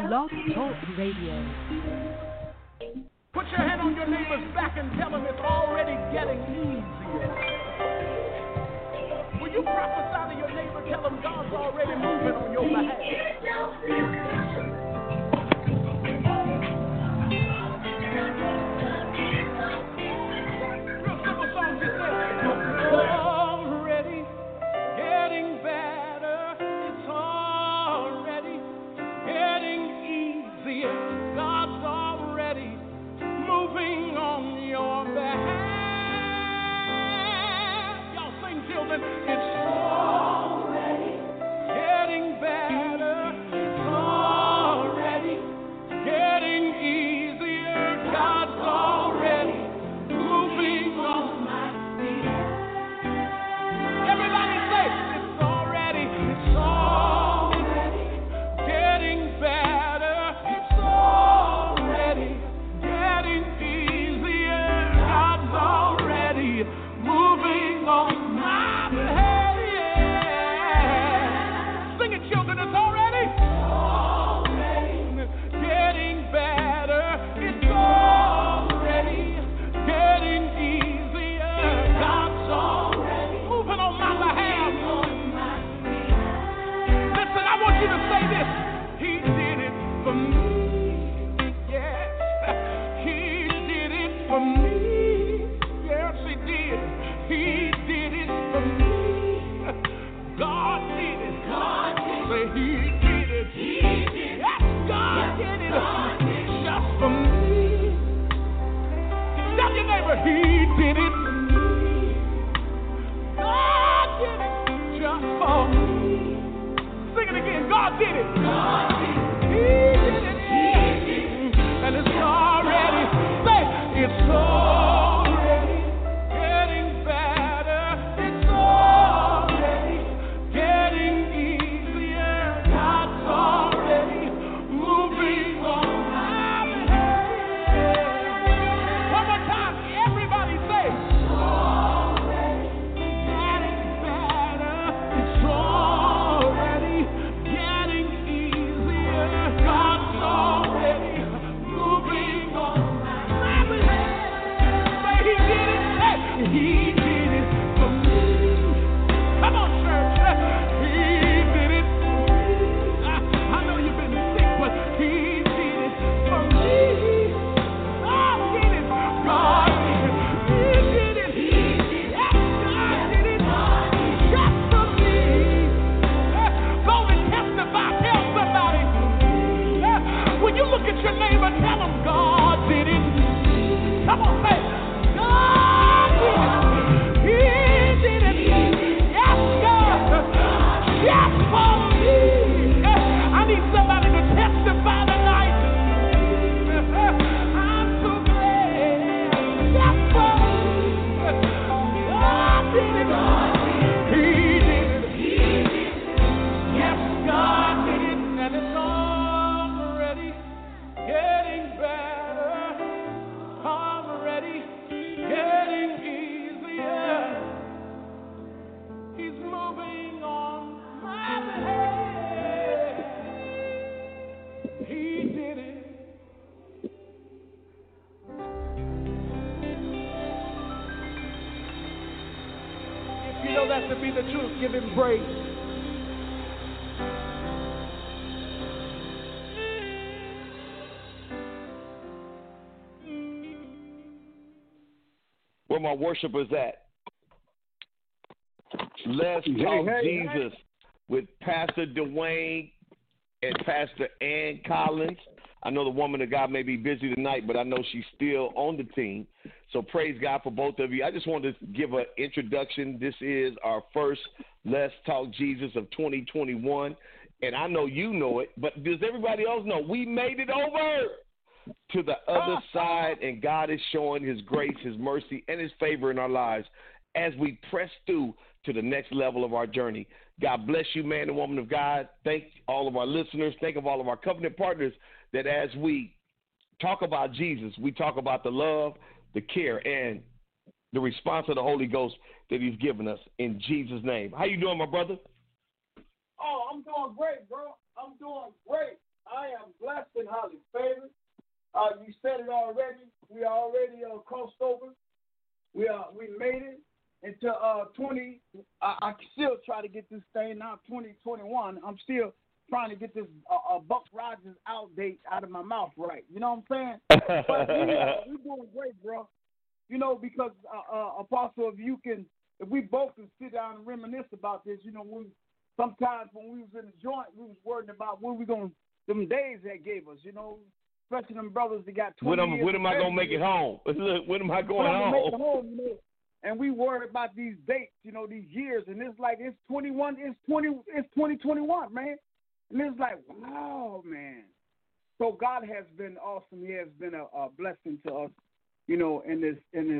Blog Talk Radio. Put your hand on your neighbor's back and tell him it's already getting easier. Will you prophesy to your neighbor, tell him God's already moving on your behalf? Real simple song, just say, it's already getting better. It's already getting easier. God's already moving on your behalf. Y'all sing, children. It's already getting better. It's already getting easier. God's already moving on my behalf. Everybody say, it's already getting better. It's already getting easier. God's already moving on my behalf. Sing it, children. It's already getting better. It's already getting easier. God's already moving on my behalf. Listen, I want you to say this. He did it for me. Yes, he did it for me. Yes, he did. He did it for me. God did it. Say he did it. Yes, God did it. Just for me. Tell your neighbor, he did it for me. God did it just for me. Sing it again. God did it. He did it. And it's already, say, it's already getting better. It's already getting easier. God's already moving on my behalf. One more time, everybody say, it's already getting better. It's already getting easier. God's already moving on my behalf. Say he did it. Hey, he did it for me. Come on, church. He did it for me. I know you've been sick, but he did it for me. God did it. God did it. He did it. Yes, God did it. Just for me. Go and testify. Tell somebody. When you look at your neighbor, tell them God did it. Come on, say, God did it. He did it. Yes, God. Yes, for me. I need somebody to testify tonight. I'm so glad. Yes, for me. God did it. He did it. Yes, God did it. And it's already getting better. Already getting easier. He's moving on my behalf. He did it. If you know that to be the truth, give him praise. Where my worshipers at? Let's talk Jesus with Pastor Dwayne and Pastor Ann Collins. I know the woman of God may be busy tonight, but I know she's still on the team. So praise God for both of you. I just wanted to give an introduction. This is our first Let's Talk Jesus of 2021. And I know you know it, but does everybody else know we made it over to the other side, and God is showing his grace, his mercy, and his favor in our lives as we press through to the next level of our journey. God bless you, man and woman of God. Thank all of our listeners. Thank of all of our covenant partners that as we talk about Jesus, we talk about the love, the care, and the response of the Holy Ghost that he's given us in Jesus' name. How you doing, my brother? Oh, I'm doing great, bro. I'm doing great. I am glad blessed and highly favored. You said it already. We already crossed over. We made it into 20. I still try to get this thing now. 2021. I'm still trying to get this Buck Rogers date out of my mouth right. You know what I'm saying? But we doing great, bro. You know, because Apostle, if we both can sit down and reminisce about this, you know, sometimes when we was in the joint, we was worried about them days that gave us, you know, especially them brothers that got 20 years. When am I going to make it home? Look, when am I going home? You know? And we worried about these dates, you know, these years, and it's like it's 2021, man. And it's like, wow, man. So God has been awesome. He has been a blessing to us, you know, in this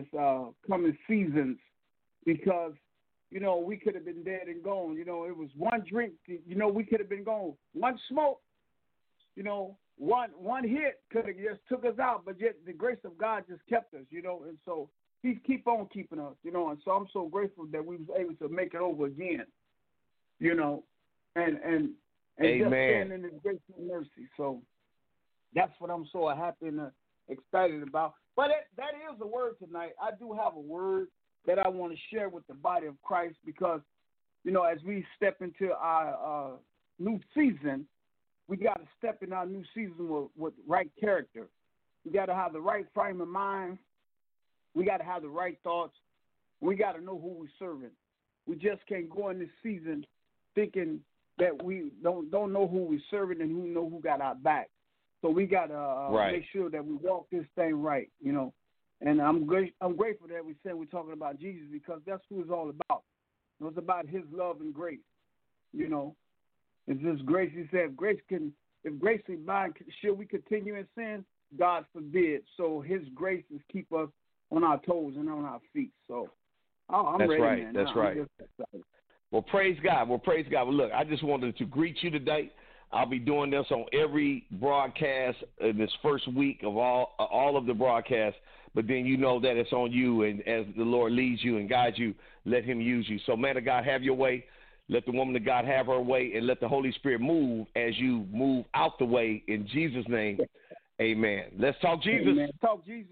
coming seasons, because, you know, we could have been dead and gone. You know, it was one drink, you know, we could have been gone. One smoke, you know, one hit could have just took us out, but yet the grace of God just kept us, you know, and so He keep on keeping us, you know, and so I'm so grateful that we was able to make it over again, you know, and Amen. Just stand in His grace and mercy. So that's what I'm so happy and excited about. But that is a word tonight. I do have a word that I want to share with the body of Christ, because, you know, as we step into our new season, we got to step in our new season with right character. We got to have the right frame of mind. We got to have the right thoughts. We got to know who we're serving. We just can't go in this season thinking that we don't know who we're serving and who got our back. So we got to make sure that we walk this thing right, you know. And I'm grateful that we said we're talking about Jesus, because that's who it's all about. It's about His love and grace, you know. It's His grace. He said, if grace be mine, should we continue in sin? God forbid. So His grace is keep us on our toes and on our feet. So I'm That's ready, right. man. That's right. Well, praise God. Well, look, I just wanted to greet you today. I'll be doing this on every broadcast in this first week of all of the broadcasts. But then you know that it's on you, and as the Lord leads you and guides you, let Him use you. So, man of God, have your way. Let the woman of God have her way, and let the Holy Spirit move as you move out the way in Jesus' name. Amen. Let's talk Jesus. Amen. Talk Jesus.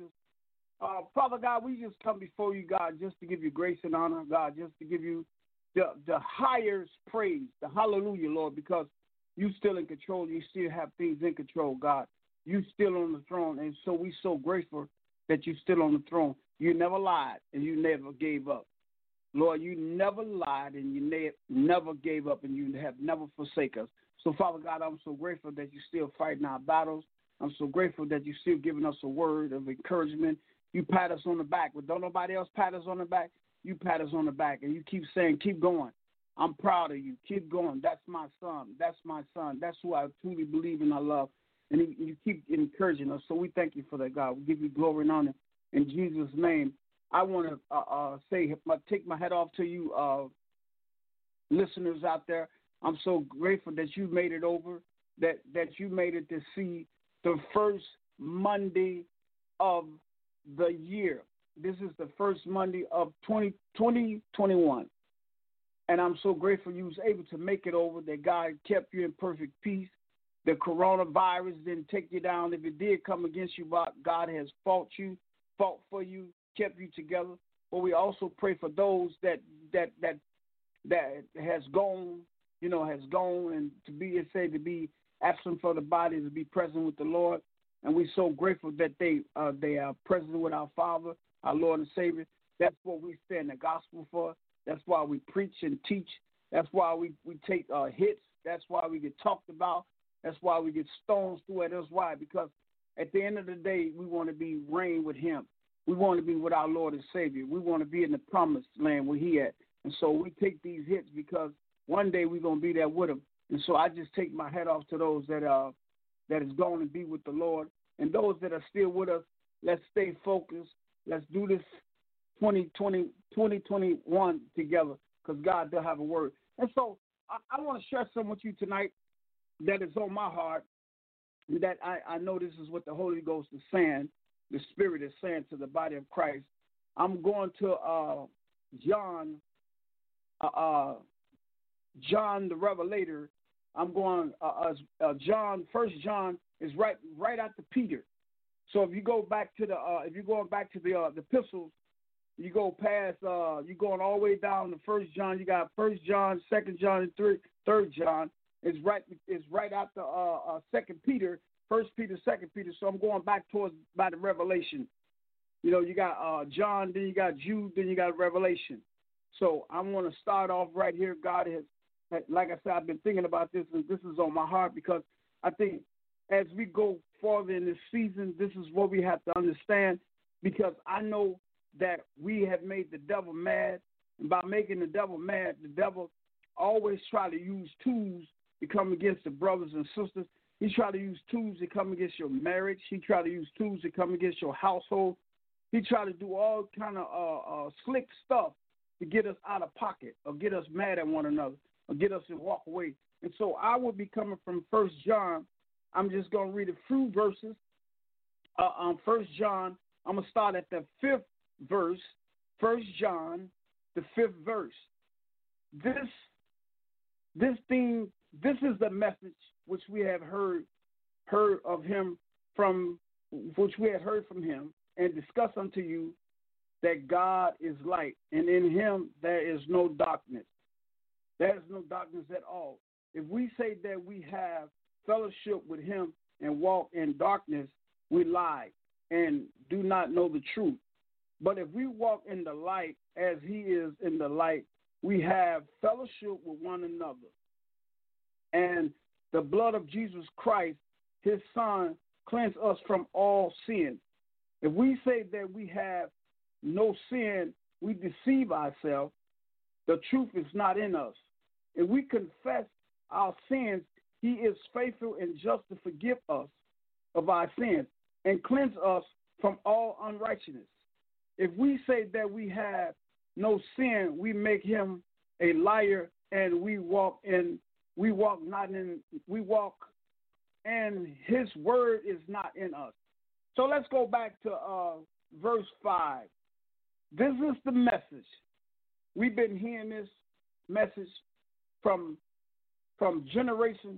Father God, we just come before you, God, just to give you grace and honor, God, just to give you the highest praise, the hallelujah, Lord, because you still in control. You still have things in control, God. You still on the throne, and so we so grateful that you still on the throne. You never lied, and you never gave up. Lord, you never lied, and you never gave up, and you have never forsaken us. So, Father God, I'm so grateful that you're still fighting our battles. I'm so grateful that you're still giving us a word of encouragement. You pat us on the back, but don't nobody else pat us on the back. You pat us on the back, and you keep saying, keep going. I'm proud of you. Keep going. That's my son. That's my son. That's who I truly believe and I love. And you keep encouraging us. So we thank you for that, God. We give you glory and honor in Jesus' name. I want to take my hat off to you, listeners out there. I'm so grateful that you made it over, that you made it to see the first Monday of the year. This is the first Monday of 2021. And I'm so grateful you was able to make it over, that God kept you in perfect peace. The coronavirus didn't take you down. If it did come against you, God has fought for you, kept you together. But we also pray for those that has gone, and to be absent for the body, to be present with the Lord. And we're so grateful that they are present with our Father, our Lord and Savior. That's what we stand the gospel for. That's why we preach and teach. That's why we take hits. That's why we get talked about. That's why we get stones through it. That's why, because at the end of the day, we want to be reign with Him. We want to be with our Lord and Savior. We want to be in the promised land where He at. And so we take these hits because one day we're going to be there with Him. And so I just take my hat off to those that is going to be with the Lord. And those that are still with us, let's stay focused. Let's do this 2021 together, because God does have a word. And so I want to share something with you tonight that is on my heart, that I know this is what the Holy Ghost is saying, the Spirit is saying to the body of Christ. I'm going to John the Revelator, I'm going John. 1 John is right after Peter. So if you go back to the if you're going back to the epistles, you go past you're going all the way down to 1 John. You got 1 John, 2 John, and 3 John. It's right after 2 Peter, 1 Peter, 2 Peter. So I'm going back towards by the Revelation. You know, you got John, then you got Jude, then you got Revelation. So I want to start off right here. God has, like I said, I've been thinking about this, and this is on my heart because I think as we go farther in this season, this is what we have to understand, because I know that we have made the devil mad. And by making the devil mad, the devil always try to use tools to come against the brothers and sisters. He try to use tools to come against your marriage. He try to use tools to come against your household. He try to do all kind of slick stuff to get us out of pocket or get us mad at one another or get us to walk away. And so I will be coming from 1 John. I'm just going to read a few verses. 1 John, I'm going to start at the 5th verse. 1 John, the 5th verse. This is the message which we have heard of him from, which we have heard from him and discuss unto you, that God is light, and in him there is no darkness. There is no darkness at all. If we say that we have fellowship with him and walk in darkness, we lie and do not know the truth. But if we walk in the light as he is in the light, we have fellowship with one another. And the blood of Jesus Christ, his son, cleanse us from all sin. If we say that we have no sin, we deceive ourselves. The truth is not in us. If we confess our sins, he is faithful and just to forgive us of our sins and cleanse us from all unrighteousness. If we say that we have no sin, we make him a liar, and we walk and his word is not in us. So let's go back to verse 5. This is the message. We've been hearing this message from generation.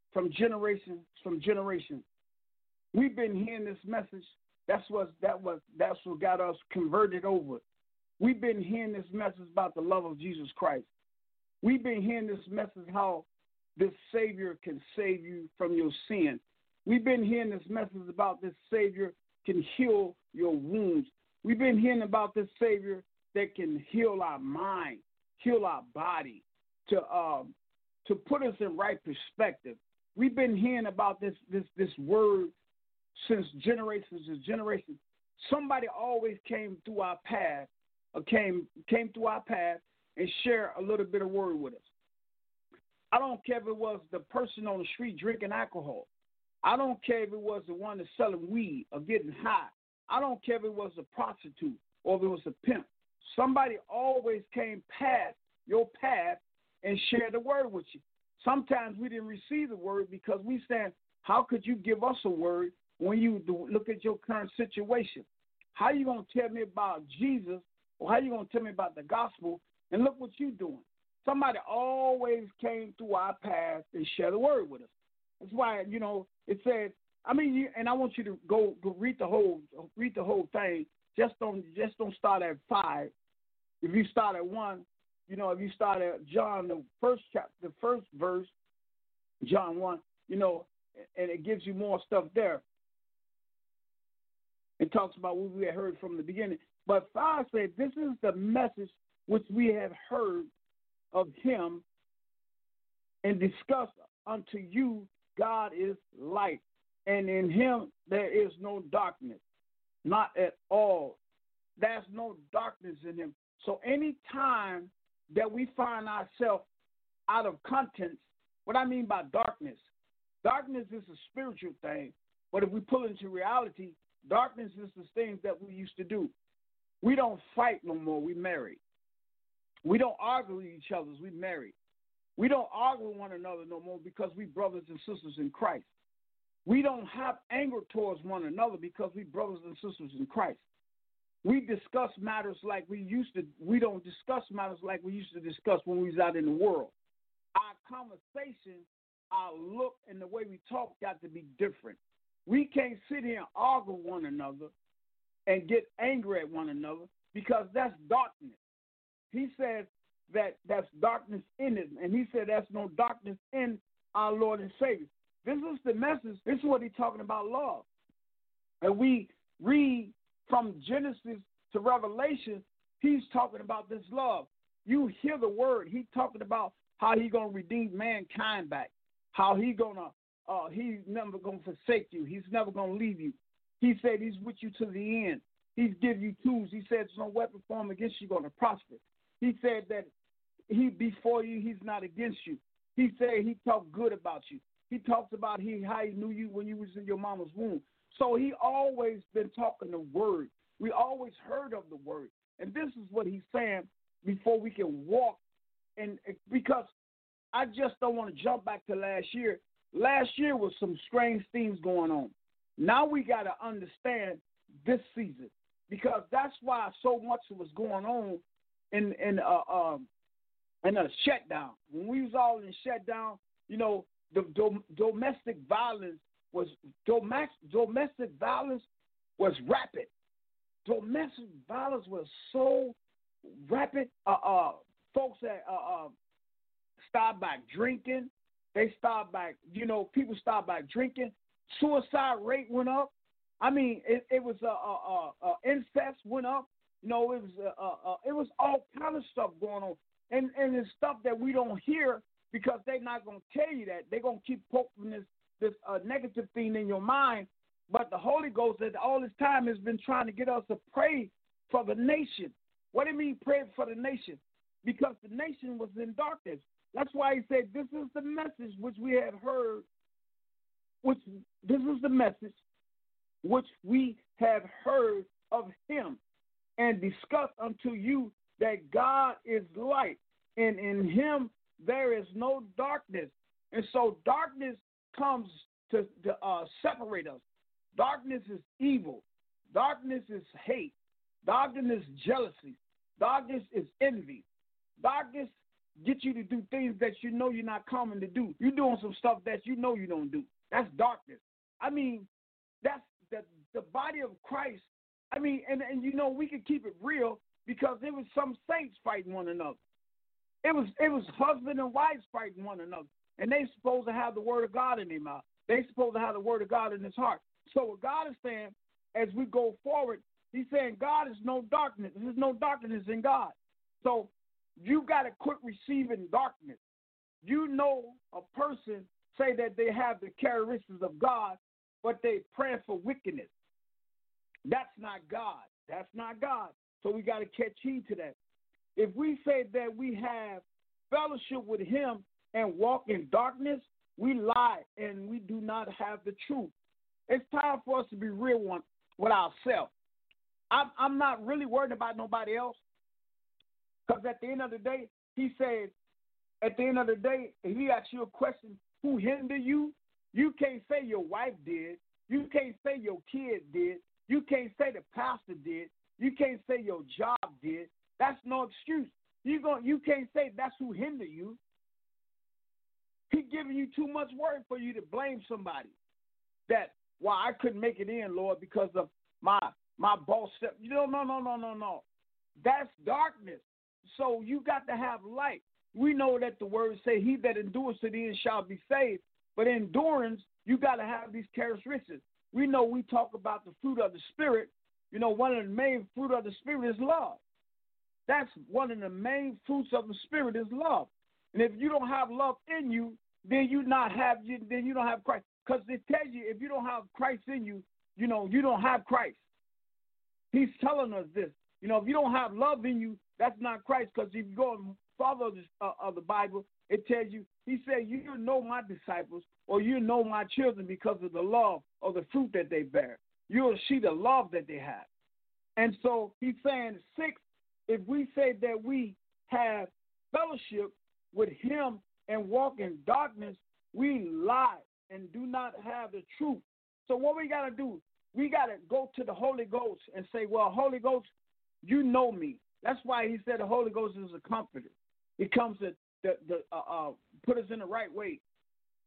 We've been hearing this message. That's what got us converted over. We've been hearing this message about the love of Jesus Christ. We've been hearing this message how this Savior can save you from your sin. We've been hearing this message about this Savior can heal your wounds. We've been hearing about this Savior that can heal our mind, heal our body, to put us in right perspective. We've been hearing about this word since generations to generations. Somebody always came through our path, or came through our path and shared a little bit of word with us. I don't care if it was the person on the street drinking alcohol. I don't care if it was the one that's selling weed or getting high. I don't care if it was a prostitute or if it was a pimp. Somebody always came past your path and shared the word with you. Sometimes we didn't receive the word because we said, how could you give us a word when you look at your current situation? How are you going to tell me about Jesus, or how are you going to tell me about the gospel, and look what you're doing? Somebody always came through our path and shared the word with us. That's why, it said, and I want you to go read the whole thing. Just don't start at 5. If you start at 1, if you start at John, the first chapter, the first verse, John 1, and it gives you more stuff there. It talks about what we had heard from the beginning. But 5 said, this is the message which we have heard of him and discussed unto you. God is light, and in him there is no darkness, not at all. There's no darkness in him. So any time that we find ourselves out of context, what I mean by darkness is a spiritual thing. But if we pull it into reality, darkness is the things that we used to do. We don't fight no more. We married. We don't argue with each other. We married. We don't argue with one another no more because we brothers and sisters in Christ. We don't have anger towards one another because we brothers and sisters in Christ. We discuss matters like we used to. We don't discuss matters like we used to discuss when we was out in the world. Our conversation our look and the way we talk got to be different. We can't sit here and argue with one another and get angry at one another because that's darkness. He says that that's darkness in it, and he said there's no darkness in our Lord and Savior. This is the message. This is what he's talking about, love. And we read from Genesis to Revelation, he's talking about this love. You hear the word. He's talking about how he's going to redeem mankind back, how he's never going to forsake you. He's never going to leave you. He said he's with you to the end. He's give you tools. He said there's no weapon formed against you going to prosper. He said that he before you, he's not against you. He said he talked good about you. He talks about how he knew you when you was in your mama's womb. So he always been talking the word. We always heard of the word. And this is what he's saying before we can walk. And because I just don't want to jump back to last year. Last year was some strange things going on. Now we got to understand this season because that's why so much was going on in a shutdown. When we was all in shutdown, you know, the domestic violence was rapid. Domestic violence was so rapid. Folks that started back drinking. They started back, people started back drinking. Suicide rate went up. I mean, it was incest went up. It was all kind of stuff going on, and it's stuff that we don't hear because they're not going to tell you that. They're going to keep poking this negative thing in your mind. But the Holy Ghost at all this time has been trying to get us to pray for the nation. What do you mean pray for the nation? Because the nation was in darkness. That's why he said, this is the message which we had heard, this is the message which we have heard of him and discussed unto you that God is light, and in him there is no darkness. And so darkness comes to separate us. Darkness is evil. Darkness is hate. Darkness is jealousy. Darkness is envy. Darkness gets you to do things that you know you're not coming to do. You're doing some stuff that you know you don't do. That's darkness. I mean, that's the body of Christ. I mean, and we can keep it real because there was some saints fighting one another. It was husband and wives fighting one another. And they supposed to have the word of God in their mouth. They supposed to have the word of God in his heart. So what God is saying, as we go forward, he's saying God is no darkness. There's no darkness in God. So you got to quit receiving darkness. You know a person say that they have the characteristics of God, but they pray for wickedness. That's not God. That's not God. So we got to catch heed to that. If we say that we have fellowship with him and walk in darkness, we lie and we do not have the truth. It's time for us to be real with ourselves. I'm not really worried about nobody else because at the end of the day, he said, at the end of the day, if he asks you a question, who hindered you? You can't say your wife did. You can't say your kid did. You can't say the pastor did. You can't say your job did. That's no excuse. You can't say that's who hindered you. He's giving you too much word for you to blame somebody. That, well, I couldn't make it in, Lord, because of my boss. No. That's darkness. So you got to have light. We know that the words say, he that endures to the end shall be saved. But endurance, you got to have these characteristics. We know we talk about the fruit of the Spirit. One of the main fruit of the Spirit is love. That's one of the main fruits of the Spirit is love. And if you don't have love in you, then you don't have Christ. Because it tells you if you don't have Christ in you, you don't have Christ. He's telling us this. If you don't have love in you, that's not Christ. Because if you go and follow the Bible, it tells you, he said, you know my disciples or you know my children because of the love or the fruit that they bear. You'll see the love that they have. And so he's saying, 6, if we say that we have fellowship with him and walk in darkness, we lie and do not have the truth. So what we got to do, we got to go to the Holy Ghost and say, well, Holy Ghost, you know me. That's why he said the Holy Ghost is a comforter. It comes to put us in the right way.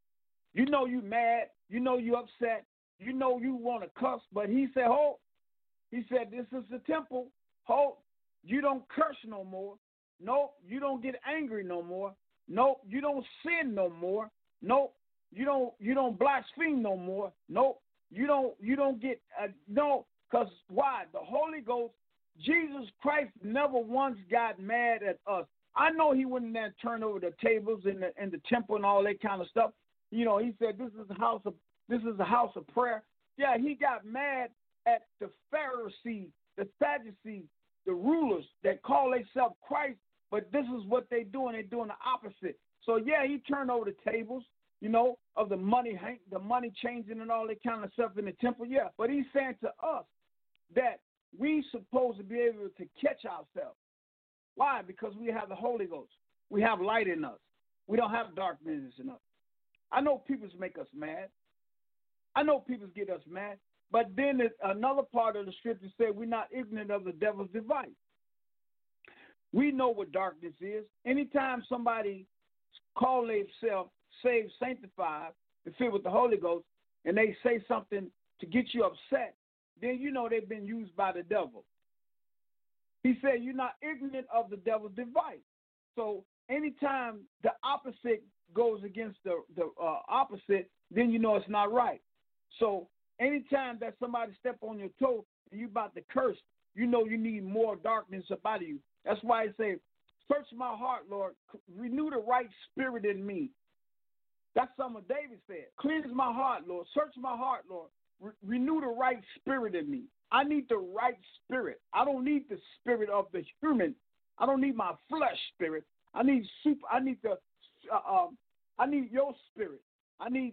You know you mad. You know you upset. You know you want to cuss. But he said, hold. He said, this is the temple. Hold. You don't curse no more. Nope. You don't get angry no more. Nope. You don't sin no more. Nope. You don't blaspheme no more. Nope. You don't get no. Because why? The Holy Ghost, Jesus Christ never once got mad at us. I know he went in there and turned over the tables in the temple and all that kind of stuff. You know, he said this is a house of prayer. Yeah, he got mad at the Pharisees, the Sadducees, the rulers that call themselves Christ, but this is what they're doing. They're doing the opposite. So yeah, he turned over the tables, you know, of the money changing and all that kind of stuff in the temple. Yeah, but he's saying to us that we supposed to be able to catch ourselves. Why? Because we have the Holy Ghost. We have light in us. We don't have darkness in us. I know people make us mad. I know people get us mad. But then another part of the scripture said we're not ignorant of the devil's device. We know what darkness is. Anytime somebody call themselves saved, sanctified, and filled with the Holy Ghost, and they say something to get you upset, then you know they've been used by the devil. He said you're not ignorant of the devil's device. So anytime the opposite goes against the opposite, then you know it's not right. So anytime that somebody step on your toe and you about to curse, you know you need more darkness about you. That's why I say, search my heart, Lord. Renew the right spirit in me. That's something David said. Cleanse my heart, Lord. Search my heart, Lord. Renew the right spirit in me. I need the right spirit. I don't need the spirit of the human. I don't need my flesh spirit. I need I need your spirit. I need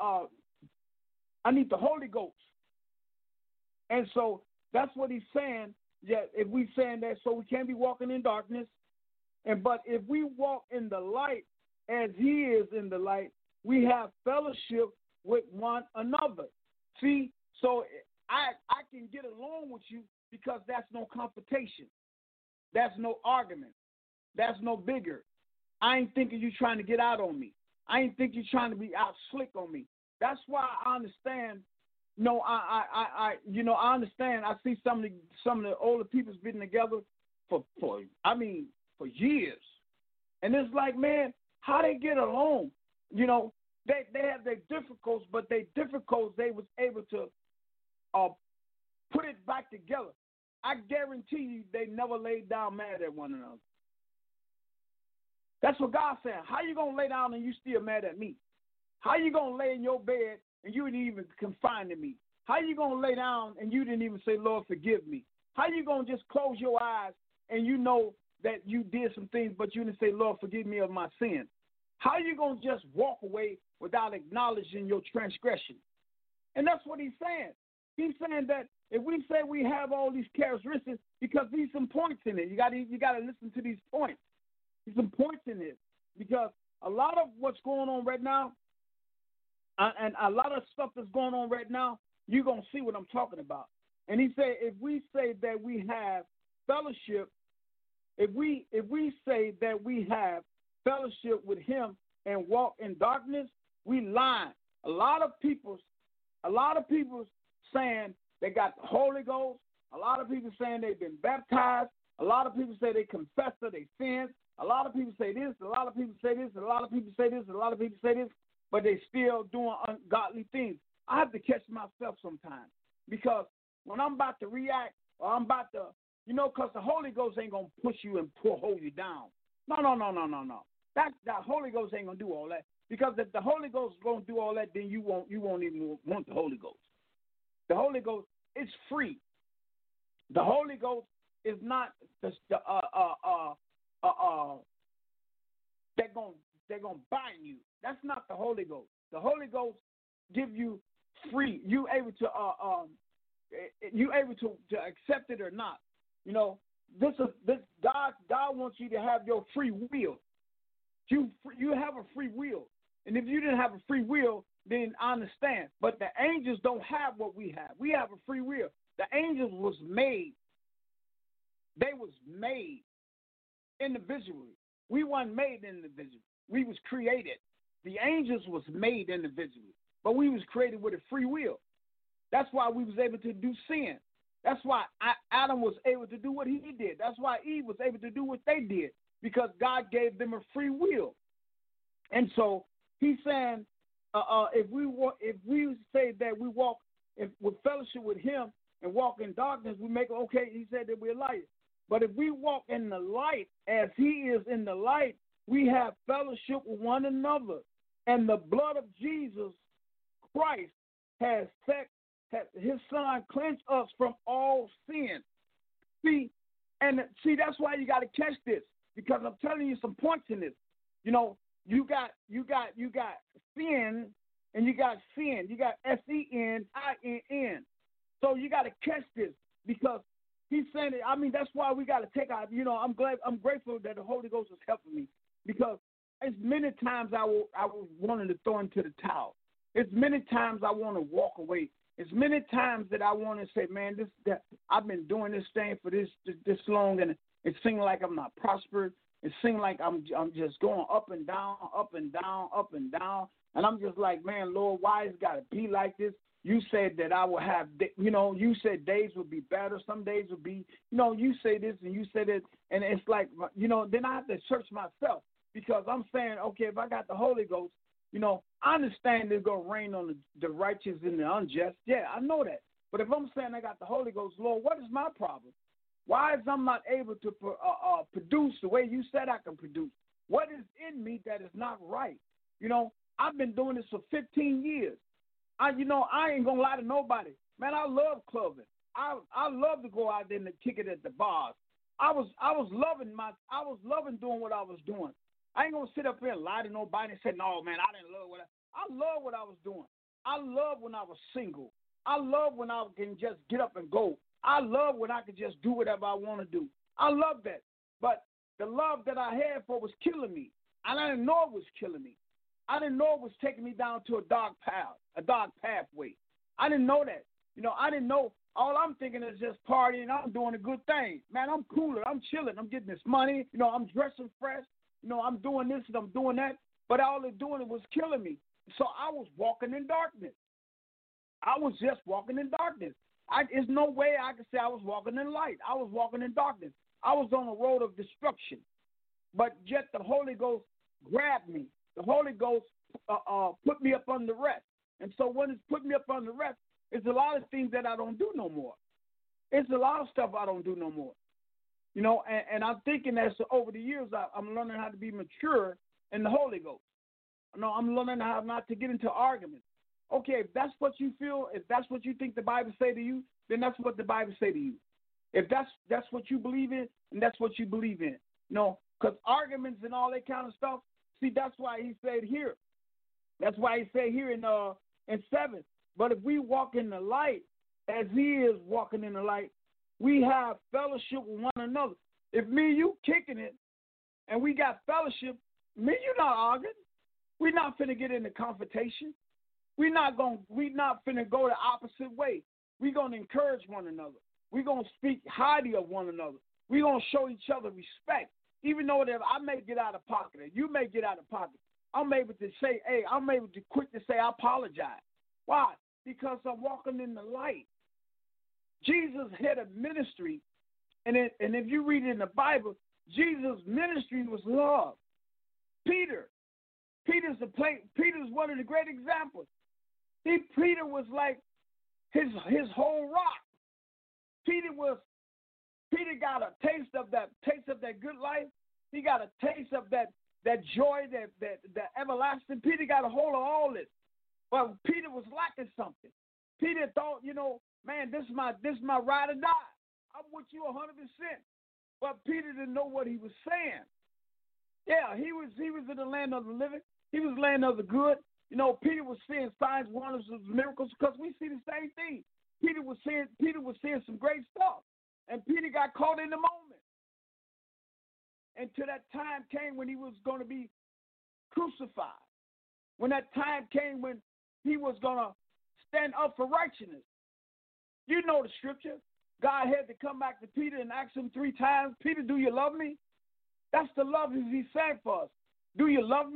the Holy Ghost. And so that's what he's saying. Yeah, if we saying that, so we can't be walking in darkness. But if we walk in the light as he is in the light, we have fellowship with one another. See, so I can get along with you because that's no confrontation. That's no argument. That's no bigger. I ain't thinking you trying to get out on me. I ain't think you trying to be out slick on me. That's why I understand. No, I understand. I see some of the older people's been together for years, and it's like, man, how they get along? You know, they have their difficulties, but they was able to put it back together. I guarantee you, they never laid down mad at one another. That's what God's saying. How you gonna lay down and you still mad at me? How you gonna lay in your bed and you didn't even confine to me? How you gonna lay down and you didn't even say, Lord, forgive me? How you gonna just close your eyes and you know that you did some things, but you didn't say, Lord, forgive me of my sins? How you gonna just walk away without acknowledging your transgression? And that's what he's saying. He's saying that if we say we have all these characteristics, because there's some points in it. You got to listen to these points. There's some points in it because a lot of what's going on right now, and a lot of stuff that's going on right now, you're gonna see what I'm talking about. And he said, if we say that we have fellowship, if we say that we have fellowship with him and walk in darkness, we lie. A lot of people saying they got the Holy Ghost. A lot of people saying they've been baptized. A lot of people say they confess their sins. A lot of people say this. A lot of people say this. A lot of people say this. A lot of people say this. But they still doing ungodly things. I have to catch myself sometimes because when I'm about to react or I'm about to, because the Holy Ghost ain't gonna push you and hold you down. No. That Holy Ghost ain't gonna do all that. Because if the Holy Ghost is gonna do all that, then you won't even want the Holy Ghost. The Holy Ghost is free. The Holy Ghost is not they're gonna bind you. That's not the Holy Ghost. The Holy Ghost give you free. You able to accept it or not. This God wants you to have your free will. You have a free will. And if you didn't have a free will, then I understand. But the angels don't have what we have. We have a free will. The angels was made. They was made individually. We weren't made individually. We was created. The angels was made individually, but we was created with a free will. That's why we was able to do sin. That's why Adam was able to do what he did. That's why Eve was able to do what they did, because God gave them a free will. And so he's saying, if we say that we walk with fellowship with him and walk in darkness, we make it okay. He said that we're light. But if we walk in the light as he is in the light, we have fellowship with one another. And the blood of Jesus Christ has his son cleansed us from all sin. See, that's why you got to catch this, because I'm telling you some points in this. You know, you got sin, and you got sin. You got SENINN. So you got to catch this, because he's saying it. I mean, that's why we got to take out. You know, I'm grateful that the Holy Ghost is helping me, because it's many times I was wanting to throw into the towel. It's many times I want to walk away. It's many times that I want to say, man, I've been doing this thing for this long, and it seems like I'm not prospering. It seems like I'm just going up and down, up and down, up and down. And I'm just like, man, Lord, why it's got to be like this? You said that I will have, you said days would be better. Some days would be, you say this and you say that. And it's like, then I have to search myself, because I'm saying, okay, if I got the Holy Ghost, I understand it's going to rain on the righteous and the unjust. Yeah, I know that. But if I'm saying I got the Holy Ghost, Lord, what is my problem? Why is I'm not able to produce the way you said I can produce? What is in me that is not right? I've been doing this for 15 years. I ain't going to lie to nobody. Man, I love clubbing. I love to go out there and kick it at the bars. I was loving doing what I was doing. I ain't going to sit up here and lie to nobody and say, no, man, I didn't love I love what I was doing. I love when I was single. I love when I can just get up and go. I love when I can just do whatever I want to do. I love that. But the love that I had for was killing me. And I didn't know it was killing me. I didn't know it was taking me down to a dark pathway. I didn't know that. I didn't know. All I'm thinking is just partying. I'm doing a good thing. Man, I'm cooler. I'm chilling. I'm getting this money. I'm dressing fresh. I'm doing this and I'm doing that. But all they're doing was killing me. So I was walking in darkness. I was just walking in darkness. There's no way I could say I was walking in light. I was walking in darkness. I was on a road of destruction. But yet the Holy Ghost grabbed me. The Holy Ghost put me up under rest. And so when it's put me up under rest, it's a lot of things that I don't do no more. It's a lot of stuff I don't do no more. And I'm thinking that over the years, I'm learning how to be mature in the Holy Ghost. I'm learning how not to get into arguments. Okay, if that's what you feel, if that's what you think the Bible say to you, then that's what the Bible say to you. If that's what you believe in, and that's what you believe in. Because arguments and all that kind of stuff, see, that's why he said here. That's why he said here in 7. But if we walk in the light as he is walking in the light, we have fellowship with one another. If me and you kicking it and we got fellowship, me and you not arguing. We're not finna get into confrontation. We're not finna go the opposite way. We're gonna encourage one another. We're gonna speak highly of one another. We're gonna show each other respect. Even though that I may get out of pocket and you may get out of pocket, I'm able to say, hey, I'm able to quick to say I apologize. Why? Because I'm walking in the light. Jesus had a ministry, and if you read it in the Bible, Jesus' ministry was love. Peter's one of the great examples. Peter was like his whole rock. Peter got a taste of that good life. He got a taste of that joy, that everlasting. Peter got a hold of all this. But Peter was lacking something. Peter thought, man, this is my ride or die. I'm with you 100%. But Peter didn't know what he was saying. Yeah, he was in the land of the living. He was land of the good. Peter was seeing signs, wonders, and miracles, because we see the same thing. Peter was seeing some great stuff. And Peter got caught in the moment. Until that time came when he was going to be crucified. When that time came when he was going to stand up for righteousness. You know the scripture. God had to come back to Peter and ask him 3 times, Peter, do you love me? That's the love he sang for us. Do you love me?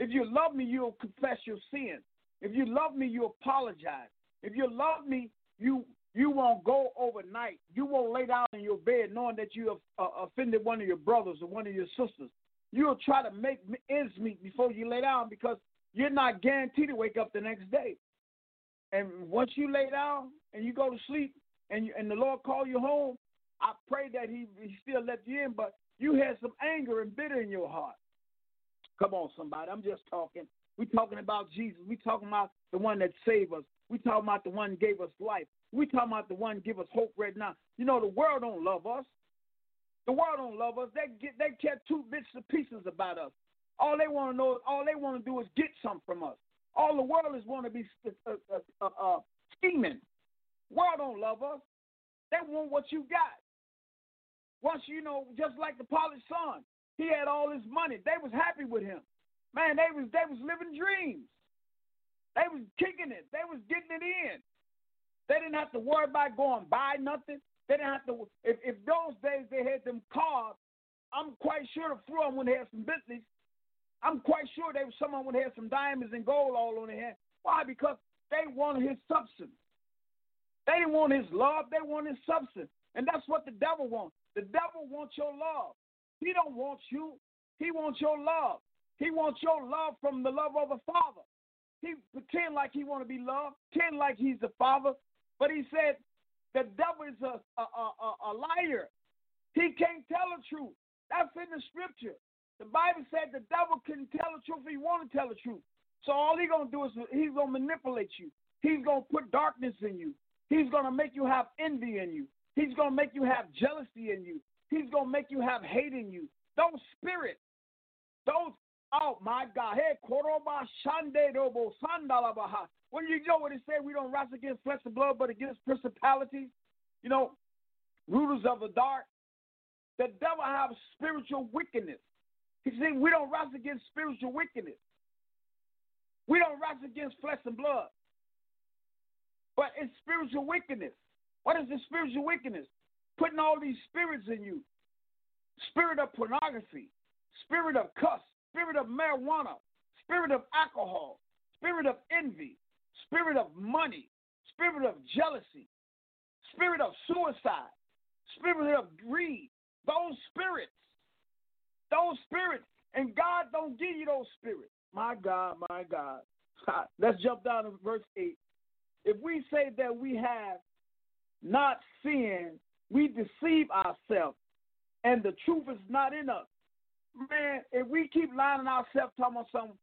If you love me, you'll confess your sin. If you love me, you apologize. If you love me, you won't go overnight. You won't lay down in your bed knowing that you have offended one of your brothers or one of your sisters. You'll try to make ends meet before you lay down because you're not guaranteed to wake up the next day. And once you lay down and you go to sleep and the Lord call you home, I pray that he still let you in, but you had some anger and bitter in your heart. Come on, somebody. I'm just talking. We're talking about Jesus. We're talking about the one that saved us. We're talking about the one who gave us life. We're talking about the one who give us hope right now. You know, the world don't love us. The world don't love us. They care two bits and pieces about us. All they want to know, all they want to do is get something from us. All the world is want to be scheming. World don't love us. They want what you got. Once you know, just like the polished son, he had all his money. They was happy with him. Man, they was living dreams. They was kicking it. They was getting it in. They didn't have to worry about going buy nothing. They didn't have to. If those days they had them cars, I'm quite sure the few of them would have some business. I'm quite sure someone would have some diamonds and gold all on their hand. Why? Because they wanted his substance. They didn't want his love. They want his substance. And that's what the devil wants. The devil wants your love. He don't want you. He wants your love. He wants your love from the love of the Father. He pretend like he want to be loved, pretend like he's the Father. But he said the devil is a liar. He can't tell the truth. That's in the scripture. The Bible said the devil can tell the truth if he want to tell the truth. So all he's going to do is he's going to manipulate you. He's going to put darkness in you. He's going to make you have envy in you. He's going to make you have jealousy in you. He's going to make you have hate in you. Those spirits, oh my God. Hey, when you know what it said, we don't wrestle against flesh and blood, but against principalities, you know, rulers of the dark. The devil has spiritual wickedness. He said we don't wrestle against spiritual wickedness. We don't wrestle against flesh and blood, but it's spiritual wickedness. What is the spiritual wickedness? Putting all these spirits in you. Spirit of pornography, spirit of cuss, spirit of marijuana, spirit of alcohol, spirit of envy, spirit of money, spirit of jealousy, spirit of suicide, spirit of greed. Those spirits, and God don't give you those spirits. My God, my God. Let's jump down to verse 8. If we say that we have not sinned, we deceive ourselves, and the truth is not in us. Man, if we keep lying on ourselves, talking about something,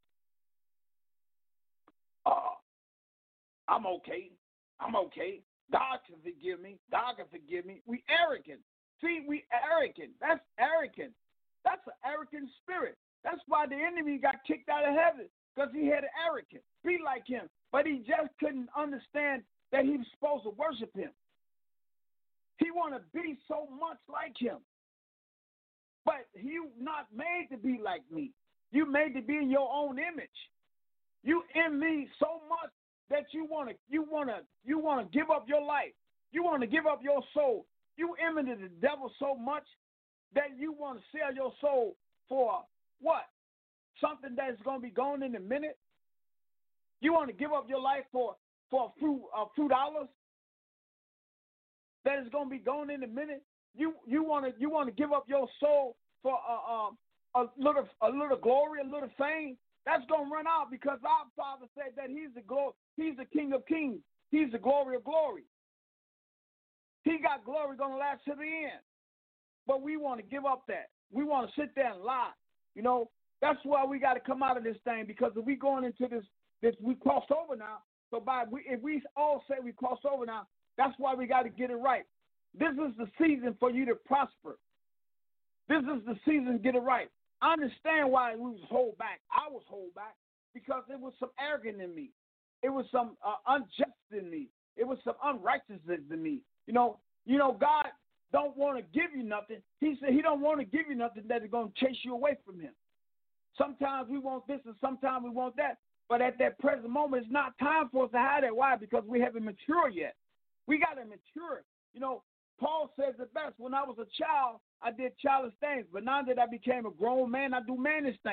I'm okay. God can forgive me. We arrogant. See, we arrogant. That's arrogant. That's an arrogant spirit. That's why the enemy got kicked out of heaven, because he had an arrogance. Be like him. But he just couldn't understand that he was supposed to worship him. He want to be so much like him. But you not made to be like me. You made to be in your own image. You in me so much that you want to give up your life. You want to give up your soul. You imitate the devil so much that you want to sell your soul for what? Something that's going to be gone in a minute? You want to give up your life for a few dollars that is going to be gone in a minute? You want to give up your soul for a little glory, a little fame? That's going to run out, because our Father said that He's the King of Kings. He's the glory of glory. He got glory going to last to the end. But we want to give up that. We want to sit there and lie. You know, that's why we got to come out of this thing, because if we going into this we crossed over now. So if we all say we crossed over now, that's why we got to get it right. This is the season for you to prosper. This is the season to get it right. I understand why we was hold back. I was hold back because there was some arrogance in me. It was some unjust in me. It was some unrighteousness in me. You know, God don't want to give you nothing. He said He don't want to give you nothing that is going to chase you away from Him. Sometimes we want this and sometimes we want that. But at that present moment, it's not time for us to have that. Why? Because we haven't matured yet. We got to mature. You know, Paul says it best. When I was a child, I did childish things. But now that I became a grown man, I do mannish things.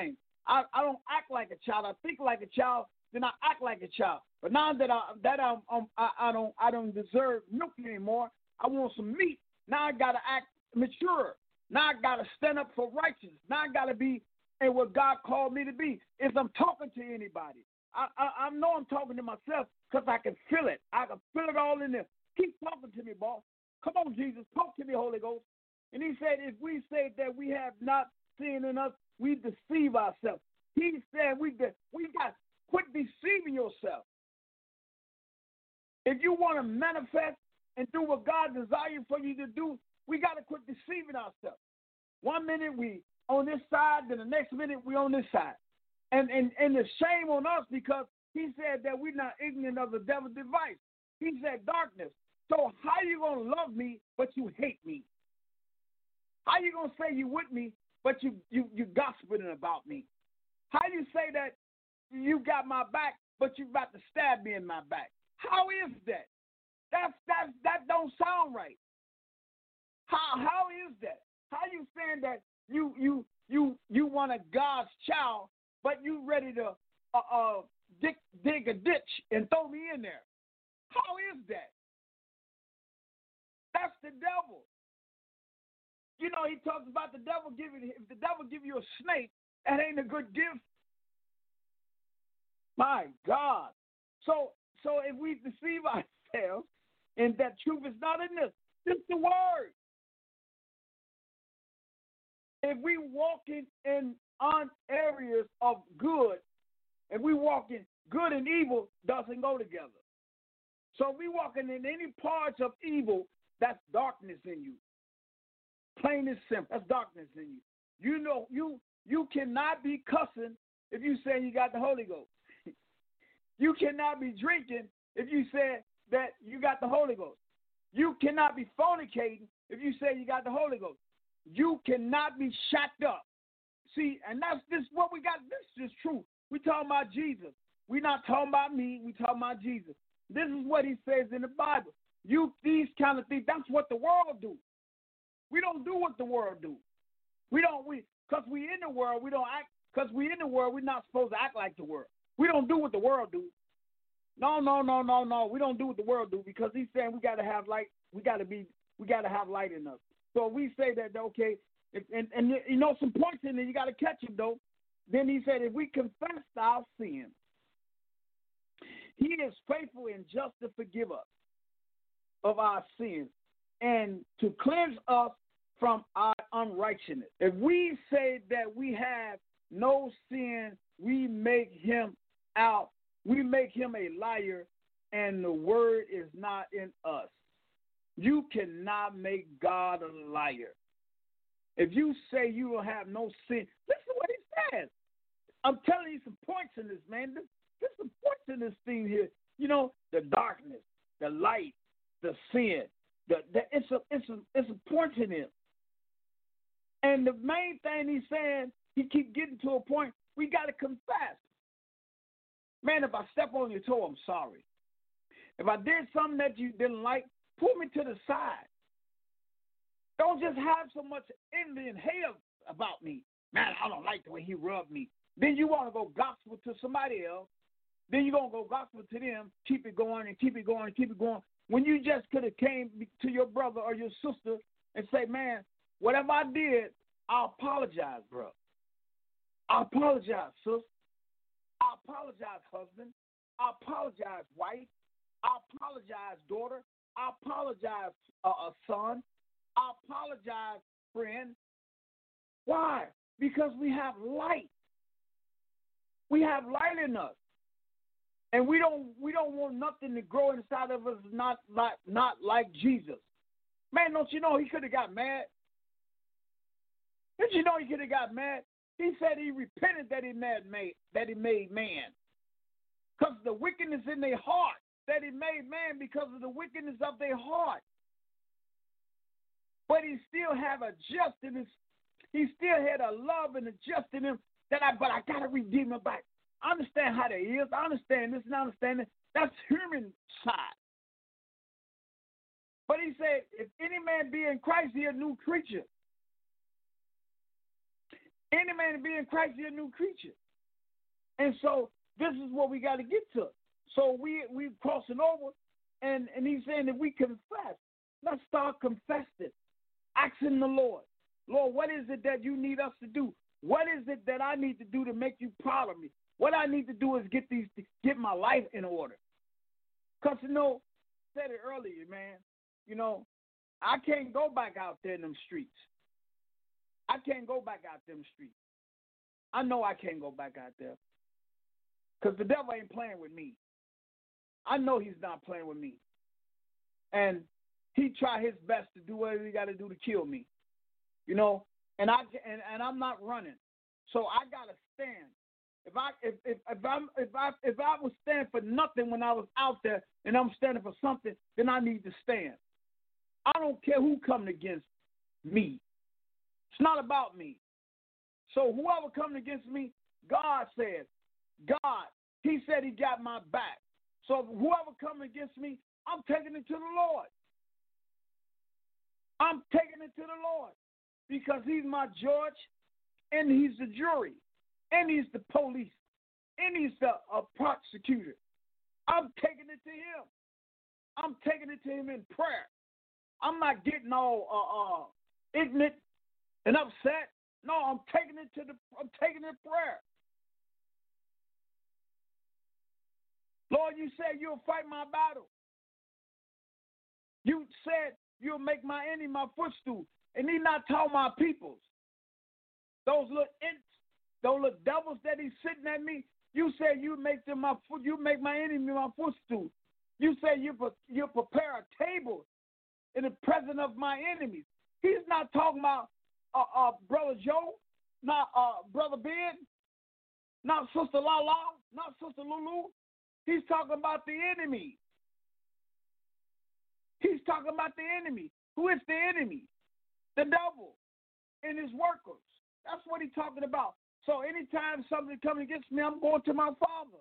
I don't act like a child. I think like a child, then I act like a child. But now that I don't deserve milk anymore, I want some meat. Now I gotta act mature. Now I gotta stand up for righteousness. Now I gotta be in what God called me to be. If I'm talking to anybody, I know I'm talking to myself because I can feel it. I can feel it all in there. Keep talking to me, boss. Come on, Jesus, talk to me, Holy Ghost. And he said, if we say that we have not sin in us, we deceive ourselves. He said we got quit deceiving yourself. If you want to manifest and do what God desires for you to do, we got to quit deceiving ourselves. 1 minute we on this side, then the next minute we on this side. And the shame on us because he said that we're not ignorant of the devil's device. He said darkness. So how you going to love me, but you hate me? How you going to say you with me, but you gossiping about me? How you say that you got my back, but you about to stab me in my back? How is that? That don't sound right. How is that? How you saying that you want a God's child, but you ready to dig a ditch and throw me in there? How is that? That's the devil. You know, he talks about the devil if the devil give you a snake, that ain't a good gift. My God. So if we deceive ourselves and that truth is not in this is the word. If we walking in areas of good, if we walking good and evil doesn't go together. So if we walking in any parts of evil, that's darkness in you. Plain and simple. That's darkness in you. You know, you cannot be cussing if you say you got the Holy Ghost. You cannot be drinking if you say that you got the Holy Ghost. You cannot be fornicating if you say you got the Holy Ghost. You cannot be shacked up. See, and that's this what we got. This is true. We talking about Jesus. We're not talking about me. We talking about Jesus. This is what he says in the Bible. These kind of things, that's what the world do. We don't do what the world do. Because we in the world, we don't act, because we in the world, we're not supposed to act like the world. We don't do what the world do. No. We don't do what the world do because he's saying we got to have light. We got to have light in us. So we say that, okay, and you know some points in there, you got to catch him though. Then he said, if we confess our sins, he is faithful and just to forgive us of our sins and to cleanse us from our unrighteousness. If we say that we have no sin, we make him a liar, and the word is not in us. You cannot make God a liar. If you say you will have no sin, listen to what he says. I'm telling you some points in this, man. There's some points in this thing here. You know, the darkness, the light, the sin. It's a point in it. And the main thing he's saying, he keep getting to a point, we got to confess. Man, if I step on your toe, I'm sorry. If I did something that you didn't like, pull me to the side. Don't just have so much envy and hate about me. Man, I don't like the way he rubbed me. Then you want to go gospel to somebody else. Then you're going to go gospel to them, keep it going and keep it going and keep it going. When you just could have came to your brother or your sister and say, man, whatever I did, I apologize, bro. I apologize, sis. I apologize, husband. I apologize, wife. I apologize, daughter. I apologize, son. I apologize, friend. Why? Because we have light. We have light in us. And we don't want nothing to grow inside of us not like Jesus. Man, don't you know he could have got mad? Did you know he could have got mad? He said he repented that he made man. Because the wickedness in their heart, that he made man because of the wickedness of their heart. But he still had a just in his, he still had a love and a just in him but I got to redeem him back. I understand how that is. I understand this and I understand that. That's human side. But he said, if any man be in Christ, he a new creature. Any man to be in Christ, you're a new creature. And so this is what we got to get to. So we crossing over, and he's saying that we confess. Let's start confessing, asking the Lord, Lord, what is it that you need us to do? What is it that I need to do to make you proud of me? What I need to do is get my life in order. Because, I said it earlier, man, I can't go back out there in them streets. I can't go back out them streets. I know I can't go back out there. Because the devil ain't playing with me. I know he's not playing with me. And he tried his best to do whatever he got to do to kill me. And I'm not running. So I gotta stand. If I was standing for nothing when I was out there and I'm standing for something, then I need to stand. I don't care who comes against me. It's not about me. So whoever comes against me, God said, he said he got my back. So whoever comes against me, I'm taking it to the Lord. I'm taking it to the Lord because he's my judge and he's the jury and he's the police and he's the prosecutor. I'm taking it to him. I'm taking it to him in prayer. I'm not getting all ignorant and upset. No, I'm taking it in prayer. Lord, you said you'll fight my battle. You said you'll make my enemy my footstool. And he's not talking about peoples. Those little imps, those little devils that he's sitting at me, you said you make my enemy my footstool. You said you prepare a table in the presence of my enemies. He's not talking about Brother Joe, not Brother Ben, not Sister Lala, not Sister Lulu. He's talking about the enemy. He's talking about the enemy. Who is the enemy? The devil and his workers. That's what he's talking about. So anytime somebody comes against me, I'm going to my Father.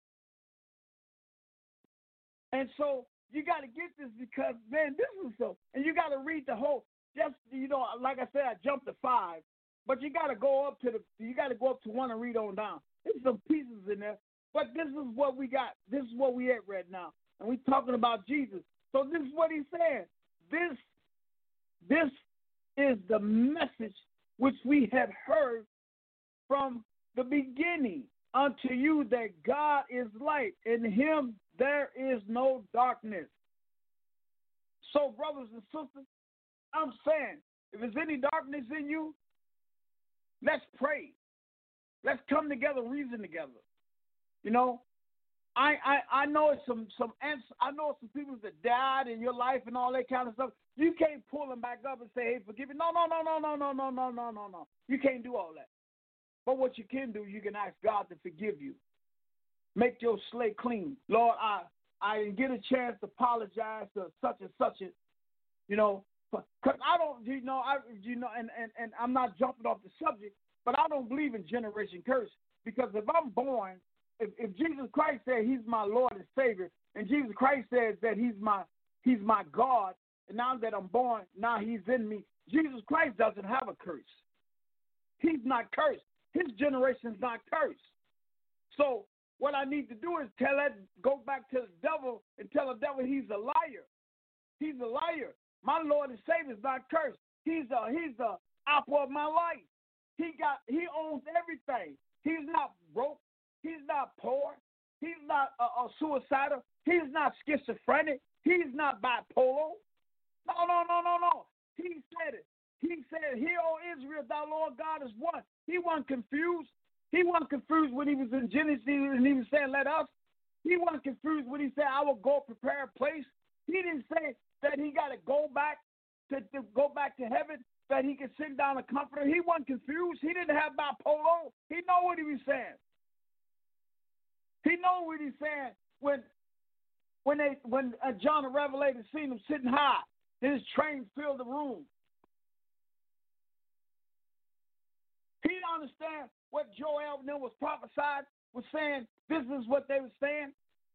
And so you got to get this because, man, this is so. And you got to read the whole. Just like I said, I jumped to 5, but you got to go up to 1 and read on down. There's some pieces in there, but this is what we got. This is what we at right now, and we're talking about Jesus. So this is what he's saying. This is the message which we have heard from the beginning unto you, that God is light, in him there is no darkness. So, brothers and sisters, I'm saying, if there's any darkness in you, let's pray. Let's come together, reason together. I know it's some I know some people that died in your life and all that kind of stuff. You can't pull them back up and say, hey, forgive me. No. You can't do all that. But what you can do, you can ask God to forgive you. Make your slate clean. Lord, I didn't get a chance to apologize to such and such, because I don't, and I'm not jumping off the subject, but I don't believe in generation curse. Because if I'm born, if Jesus Christ said he's my Lord and Savior, and Jesus Christ says that he's my God, and now that I'm born, now he's in me, Jesus Christ doesn't have a curse. He's not cursed. His generation is not cursed. So what I need to do is go back to the devil and tell the devil he's a liar. He's a liar. My Lord and Savior is not cursed. He's the apple of my life. He owns everything. He's not broke. He's not poor. He's not suicidal. He's not schizophrenic. He's not bipolar. No. He said it. He said, hear, O Israel, thy Lord God is one. He wasn't confused. He wasn't confused when he was in Genesis and he was saying, let us. He wasn't confused when he said, I will go prepare a place. He didn't say that he got to go back to heaven, that he could send down a comforter. He wasn't confused. He didn't have bipolar. He know what he was saying. He know what he's saying when John the Revelator seen him sitting high. His train filled the room. He didn't understand what Joel and them was prophesied, was saying this is what they were saying.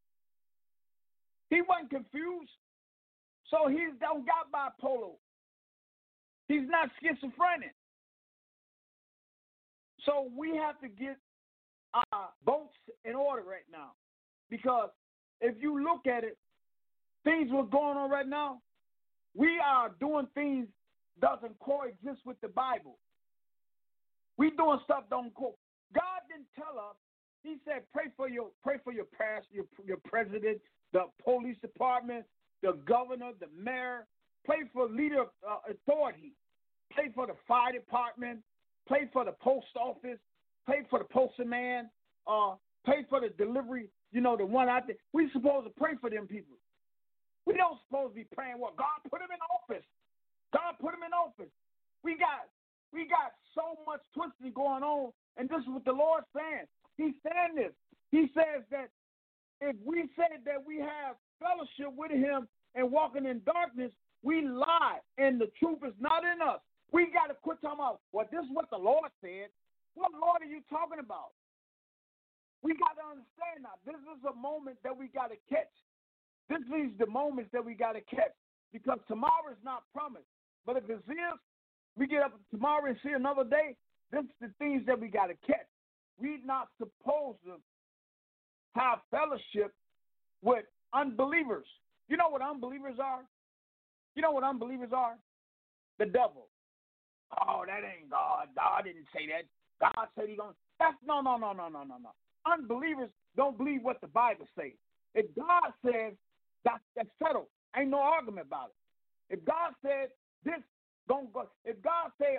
He wasn't confused. So he don't got bipolar. He's not schizophrenic. So we have to get our boats in order right now. Because if you look at it, things what's going on right now, we are doing things doesn't coexist with the Bible. We doing stuff don't co. God didn't tell us. He said, pray for your pastor, your president, the police department, the governor, the mayor. Pray for leader of authority. Pray for the fire department. Pray for the post office. Pray for the postman. Pray for the delivery. You know, the one out there. We supposed to pray for them people. We don't supposed to be praying. Well, God put him in office. God put him in office. We got so much twisting going on, and this is what the Lord's saying. He's saying this. He says that if we say that we have fellowship with him and walking in darkness, we lie, and the truth is not in us. We got to quit talking about, well, this is what the Lord said. What Lord are you talking about? We got to understand now. This is a moment that we got to catch. This is the moments that we got to catch, because tomorrow is not promised. But if it is, we get up tomorrow and see another day, this is the things that we got to catch. We're not supposed to have fellowship with unbelievers. You know what unbelievers are? You know what unbelievers are? The devil. Oh, that ain't God. God didn't say that. God said he going to. That's no. Unbelievers don't believe what the Bible says. If God says, that's settled. Ain't no argument about it. If God said this, don't go. If God say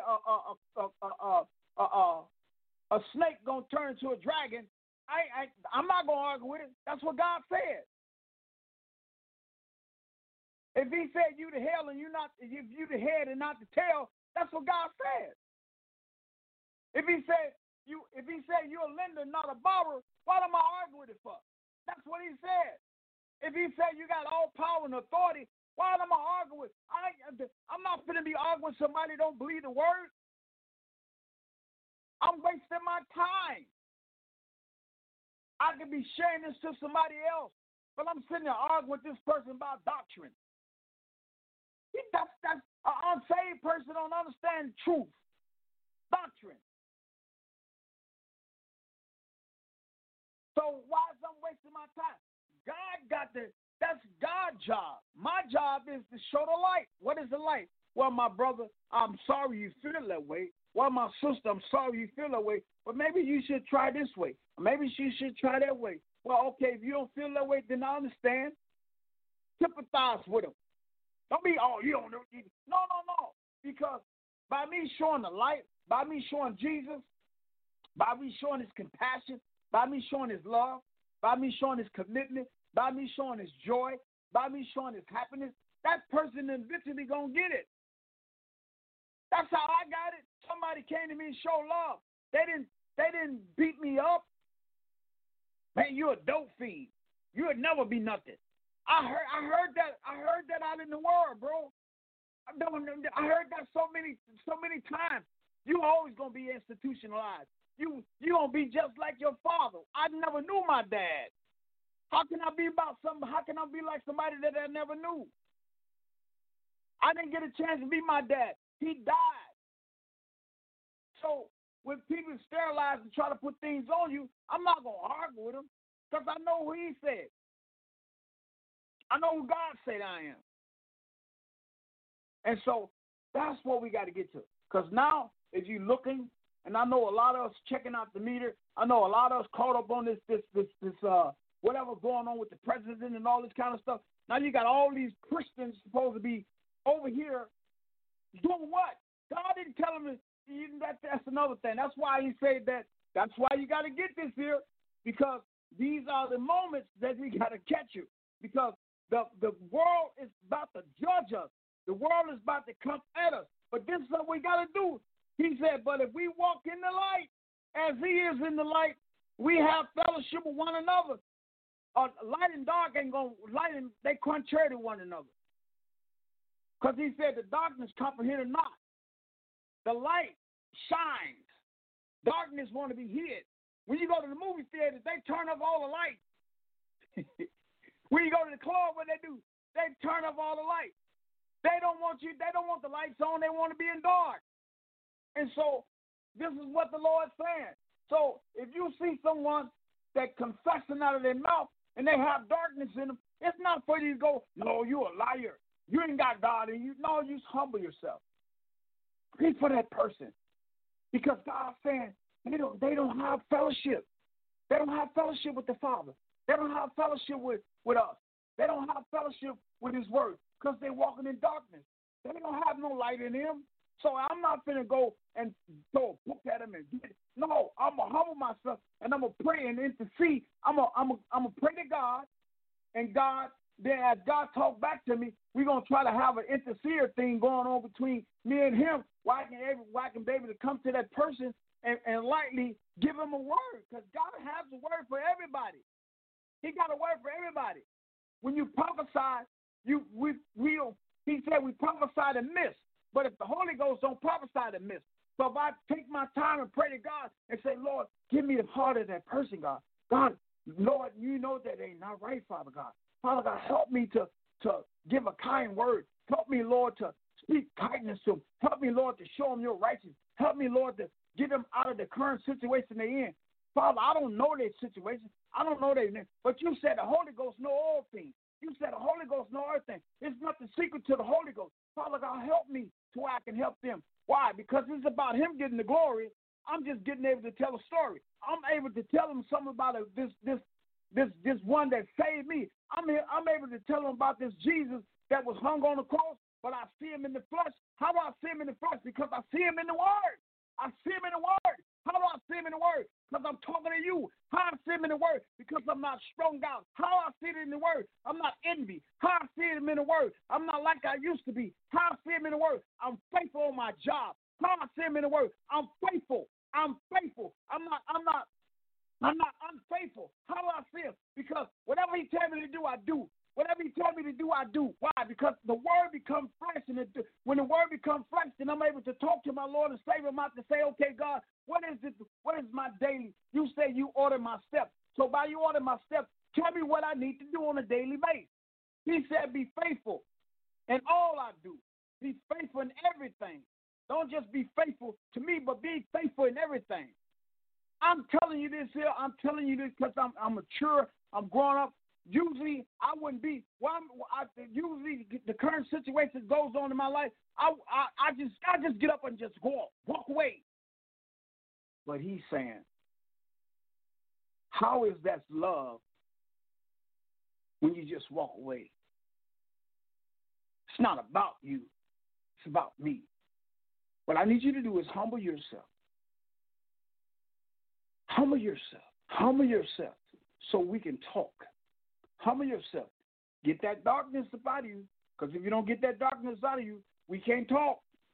a snake gonna turn into a dragon, I'm not gonna argue with it. That's what God said. If he said you the hell and you the head and not the tail, that's what God said. If he said you're a lender, not a borrower, why am I arguing with it for? That's what he said. If he said you got all power and authority, why am I arguing with? I'm not going to be arguing with somebody who don't believe the word. I'm wasting my time. I could be sharing this to somebody else, but I'm sitting there arguing with this person about doctrine. That's an unsaved person don't understand truth, doctrine. So why is I wasting my time? That's God's job. My job is to show the light. What is the light? Well, my brother, I'm sorry you feel that way. Well, my sister, I'm sorry you feel that way. But maybe you should try this way. Maybe you should try that way. Well, okay, if you don't feel that way, then I understand. Sympathize with them. Don't be, you don't know. No. Because by me showing the light, by me showing Jesus, by me showing his compassion, by me showing his love, by me showing his commitment, by me showing his joy, by me showing his happiness, that person eventually going to get it. That's how I got it. Somebody came to me and showed love. They didn't beat me up. Man, you're a dope fiend. You'll never be nothing. I heard that out in the world, bro. I heard that so many times. You always gonna be institutionalized. You gonna be just like your father. I never knew my dad. How can I be like somebody that I never knew? I didn't get a chance to be my dad. He died. So when people sterilize and try to put things on you, I'm not gonna argue with them because I know who he said. I know who God said I am. And so that's what we got to get to. Because now, if you're looking, and I know a lot of us checking out the meter, I know a lot of us caught up on this whatever going on with the president and all this kind of stuff. Now you got all these Christians supposed to be over here doing what? God didn't tell them that's another thing. That's why he said that. That's why you got to get this here, because these are the moments that we got to catch you. Because the world is about to judge us. The world is about to come at us. But this is what we got to do. He said, but if we walk in the light as he is in the light, we have fellowship with one another. Light and dark ain't going to, they contrary to one another. Because he said the darkness comprehend not. The light shines. Darkness want to be hid. When you go to the movie theater, they turn off all the lights. When you go to the club, what they do? They turn off all the lights. They don't want the lights on. They want to be in dark. And so This is what the Lord's saying. So if you see someone that confessing out of their mouth and they have darkness in them, it's not for you to go, no, you a liar. You ain't got God in you. No, you just humble yourself. Pray for that person. Because God's saying they don't have fellowship. They don't have fellowship with the Father. They don't have fellowship with us. They don't have fellowship with His Word because they're walking in darkness. They don't have no light in them. So I'm not going to go and throw a book at them and get it. No, I'm going to humble myself and I'm going to pray and intercede. I'm going to pray to God, and God, then as God talk back to me, we're going to try to have an intercede thing going on between me and Him where I can be able to come to that person and lightly give him a word, because God has a word for everybody. He got a word for everybody. When you prophesy, He said we prophesy to miss. But if the Holy Ghost don't prophesy to miss, so if I take my time and pray to God and say, Lord, give me the heart of that person, God. God, Lord, you know that ain't not right, Father God. Father God, help me to give a kind word. Help me, Lord, to speak kindness to them. Help me, Lord, to show them your righteousness. Help me, Lord, to get them out of the current situation they're in. Father, I don't know their situation. I don't know their name. But you said the Holy Ghost know all things. You said the Holy Ghost know everything. There's nothing secret to the Holy Ghost. Father God, help me so I can help them. Why? Because it's about Him getting the glory. I'm just getting able to tell a story. I'm able to tell them something about this one that saved me. I'm able to tell them about this Jesus that was hung on the cross, but I see Him in the flesh. How do I see Him in the flesh? Because I see Him in the Word. I see Him in the Word. How do I see Him in the Word? Because I'm talking to you. How I see Him in the Word? Because I'm not strung out. How I see it in the Word? I'm not envy. How I see Him in the Word? I'm not like I used to be. How I see Him in the Word? I'm faithful on my job. How I see Him in the Word? I'm faithful. I'm faithful. I'm not unfaithful. How do I see Him? Because whatever He tells me to do, I do. Whatever He tells me to do, I do. Why? Because the Word becomes flesh, and when the Word becomes flesh, then I'm able to talk to my Lord and Savior, mouth to say, okay, God, what is it? What is my daily? You say you order my steps. So by you order my steps, tell me what I need to do on a daily basis. He said, be faithful in all I do. Be faithful in everything. Don't just be faithful to me, but be faithful in everything. I'm telling you this here. I'm telling you this because I'm mature. I'm grown up. Usually, I wouldn't be. Usually, the current situation goes on in my life. I just get up and just walk away. But He's saying, how is that love when you just walk away? It's not about you. It's about me. What I need you to do is humble yourself. Humble yourself. Humble yourself so we can talk. Humble yourself. Get that darkness out of you, because if you don't get that darkness out of you, we can't talk.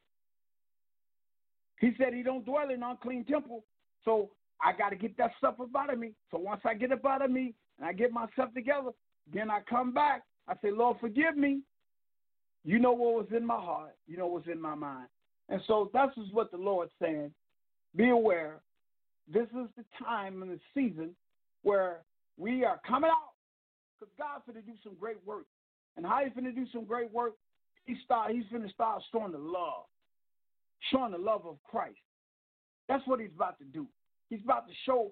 He said He don't dwell in an unclean temple, so I got to get that stuff up out of me. So once I get up out of me and I get myself together, then I come back. I say, Lord, forgive me. You know what was in my heart. You know what's in my mind. And so that's just what the Lord's saying. Be aware. This is the time and the season where we are coming out, because God's going to do some great work. And how He's going to do some great work? He's going to start showing the love of Christ. That's what He's about to do. He's about to show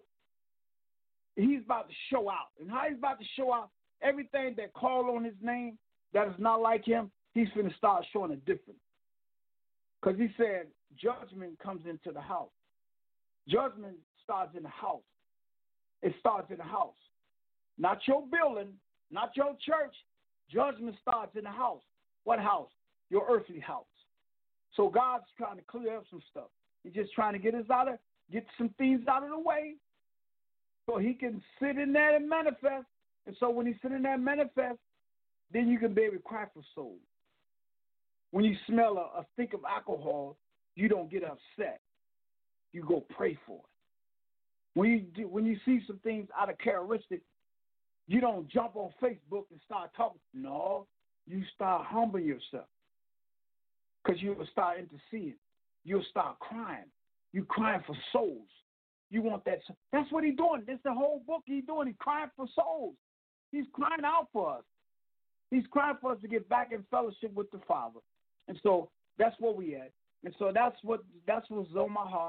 out. And how He's about to show out, everything that call on His name that is not like Him, He's going to start showing a difference. Because He said judgment comes into the house. Judgment starts in the house. It starts in the house. Not your building, not your church. Judgment starts in the house. What house? Your earthly house. So God's trying to clear up some stuff. He's just trying to get some things out of the way so He can sit in there and manifest. And so when He sit in there and manifest, then you can be able to cry for souls. When you smell a stink of alcohol, you don't get upset. You go pray for it. When you see some things out of characteristic, you don't jump on Facebook and start talking. No, you start humbling yourself, because you will start interceding. You'll start crying. You're crying for souls. You want that. That's what He's doing. That's the whole book He's doing. He's crying for souls. He's crying out for us. He's crying for us to get back in fellowship with the Father. And so that's where we at. And so that's what's on my heart.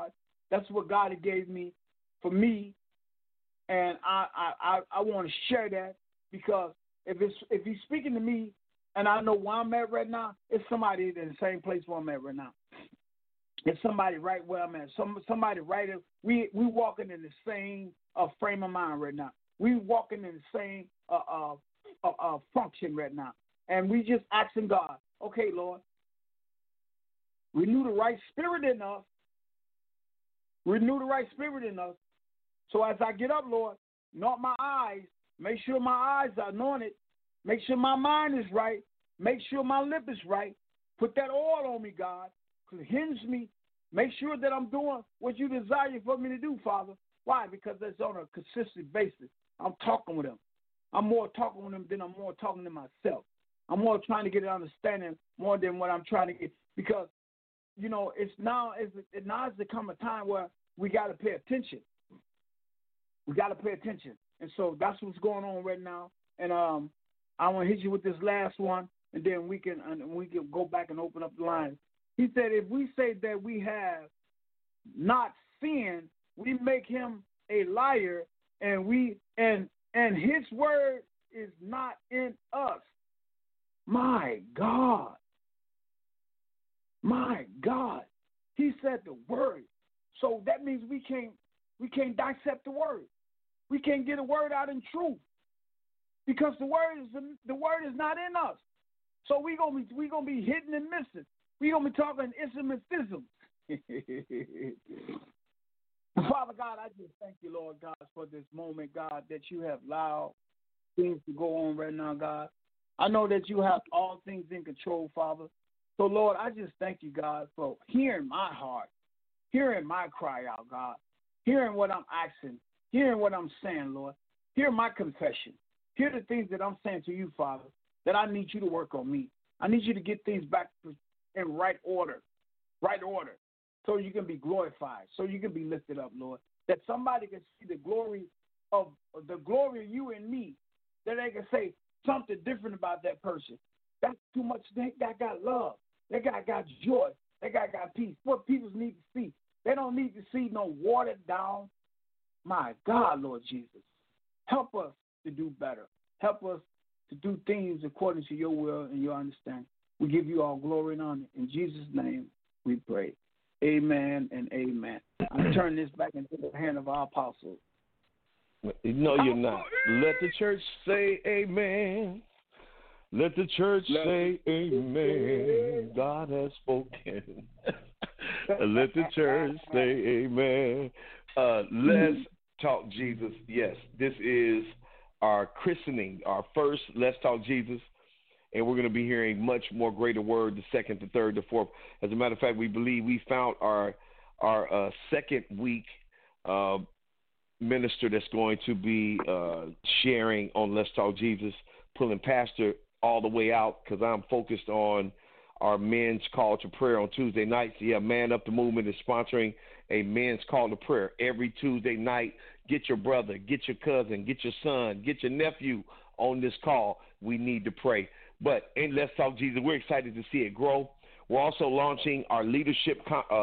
That's what God gave me for me, and I want to share that because if He's speaking to me, and I know where I'm at right now, it's somebody in the same place where I'm at right now. It's somebody right where I'm at. Somebody right. We walking in the same frame of mind right now. We walking in the same function right now, and we just asking God, okay, Lord, renew the right spirit in us. Renew the right spirit in us. So as I get up, Lord, anoint my eyes. Make sure my eyes are anointed. Make sure my mind is right. Make sure my lip is right. Put that oil on me, God. Hinge me. Make sure that I'm doing what you desire for me to do, Father. Why? Because that's on a consistent basis. I'm talking with Him. I'm more talking with Him than I'm more talking to myself. I'm more trying to get an understanding more than what I'm trying to get. Because, you know, now has come a time where we got to pay attention. We got to pay attention. And so that's what's going on right now. And I want to hit you with this last one, and then we can go back and open up the line. He said, if we say that we have not sinned, we make Him a liar, and His word is not in us. My God. My God. He said the word. So that means we can't dissect the word. We can't get a word out in truth because the word is not in us. So we gonna be hidden and missing. We gonna be talking Islamism. Father God, I just thank you, Lord God, for this moment, God, that you have allowed things to go on right now, God. I know that you have all things in control, Father. So, Lord, I just thank you, God, for hearing my heart, hearing my cry out, God, hearing what I'm asking, hearing what I'm saying, Lord. Hear my confession. Hear the things that I'm saying to you, Father, that I need you to work on me. I need you to get things back in right order, so you can be glorified, so you can be lifted up, Lord, that somebody can see the glory of you and me, that they can say something different about that person. That's too much. That guy got love. That guy got joy. That guy got peace. What people need to see. They don't need to see no watered down. My God, Lord Jesus, help us to do better. Help us to do things according to your will and your understanding. We give you all glory and honor. In Jesus' name we pray. Amen and amen. I turn this back into the hand of our apostle. No, you're not. Let the church say amen. Let the church say amen. God has spoken. Let the church say amen. Let's talk Jesus. Yes, this is our christening, our first Let's Talk Jesus. And we're going to be hearing much more greater word, the second, the third, the fourth. As a matter of fact, we believe we found our second week minister that's going to be sharing on Let's Talk Jesus, pulling Pastor all the way out because I'm focused on our men's call to prayer on Tuesday nights. Yeah, Man Up the Movement is sponsoring a men's call to prayer every Tuesday night. Get your brother, get your cousin, get your son, get your nephew on this call. We need to pray. But in Let's Talk Jesus, we're excited to see it grow. We're also launching our leadership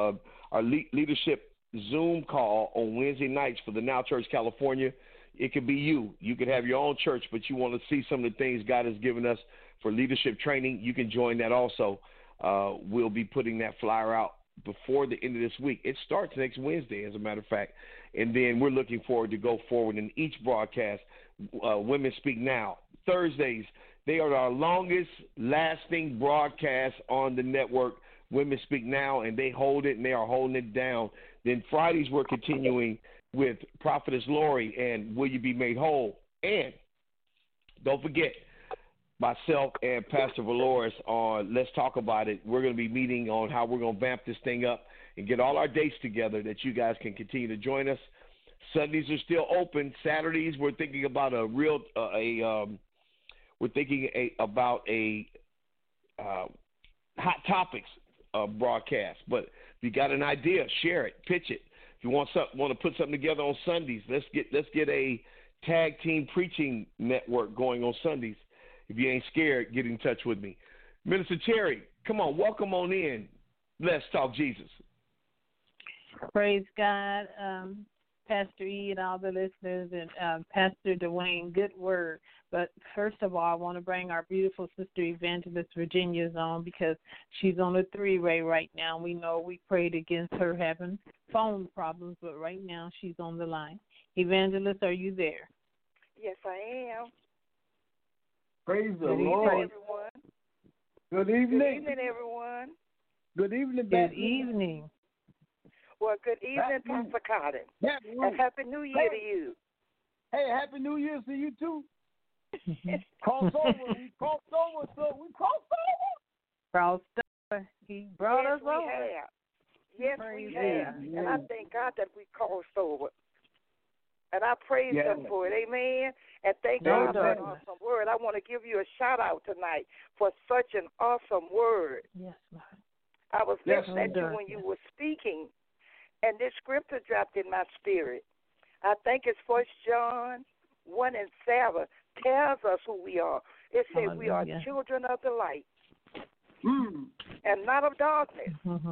Zoom call on Wednesday nights for the Now Church California. It could be you. You could have your own church, but you want to see some of the things God has given us for leadership training. You can join that also. We'll be putting that flyer out before the end of this week. It starts next Wednesday, as a matter of fact. And then we're looking forward to go forward in each broadcast. Women Speak Now. Thursdays, they are our longest lasting broadcast on the network, Women Speak Now, and they hold it and they are holding it down. Then Fridays, we're continuing with Prophetess Lori and Will You Be Made Whole? And don't forget, myself and Pastor Valores on Let's Talk About It. We're going to be meeting on how we're going to vamp this thing up and get all our dates together that you guys can continue to join us. Sundays are still open. Saturdays, we're thinking about about a hot topics broadcast. But if you got an idea, share it, pitch it. If you want to put something together on Sundays, let's get a tag team preaching network going on Sundays. If you ain't scared, get in touch with me. Minister Terry, come on, welcome on in. Let's Talk Jesus. Praise God, Pastor E and all the listeners, and Pastor Dwayne, good word. But first of all, I want to bring our beautiful sister Evangelist Virginia's on because she's on a three-way right now. We know we prayed against her having phone problems, but right now she's on the line. Evangelist, are you there? Yes, I am. Praise the Good Lord. evening, everyone. Good evening. Good evening, everyone. Good evening, Good evening. Well, good evening, Pastor Cotton. And Happy New Year to you. Hey, Happy New Year to you, too. Cross over. We crossed over, so we crossed over. Crossed over. He brought us over. Have. Yes, Praise we have. God. And I thank God that we crossed over. And I praise Him for it. Amen. And thank God for an awesome word. I want to give you a shout-out tonight for such an awesome word. Yes, Lord. I was listening to you when you were speaking, and this scripture dropped in my spirit. I think it's 1 John 1 and 7 tells us who we are. It says we are children of the light and not of darkness.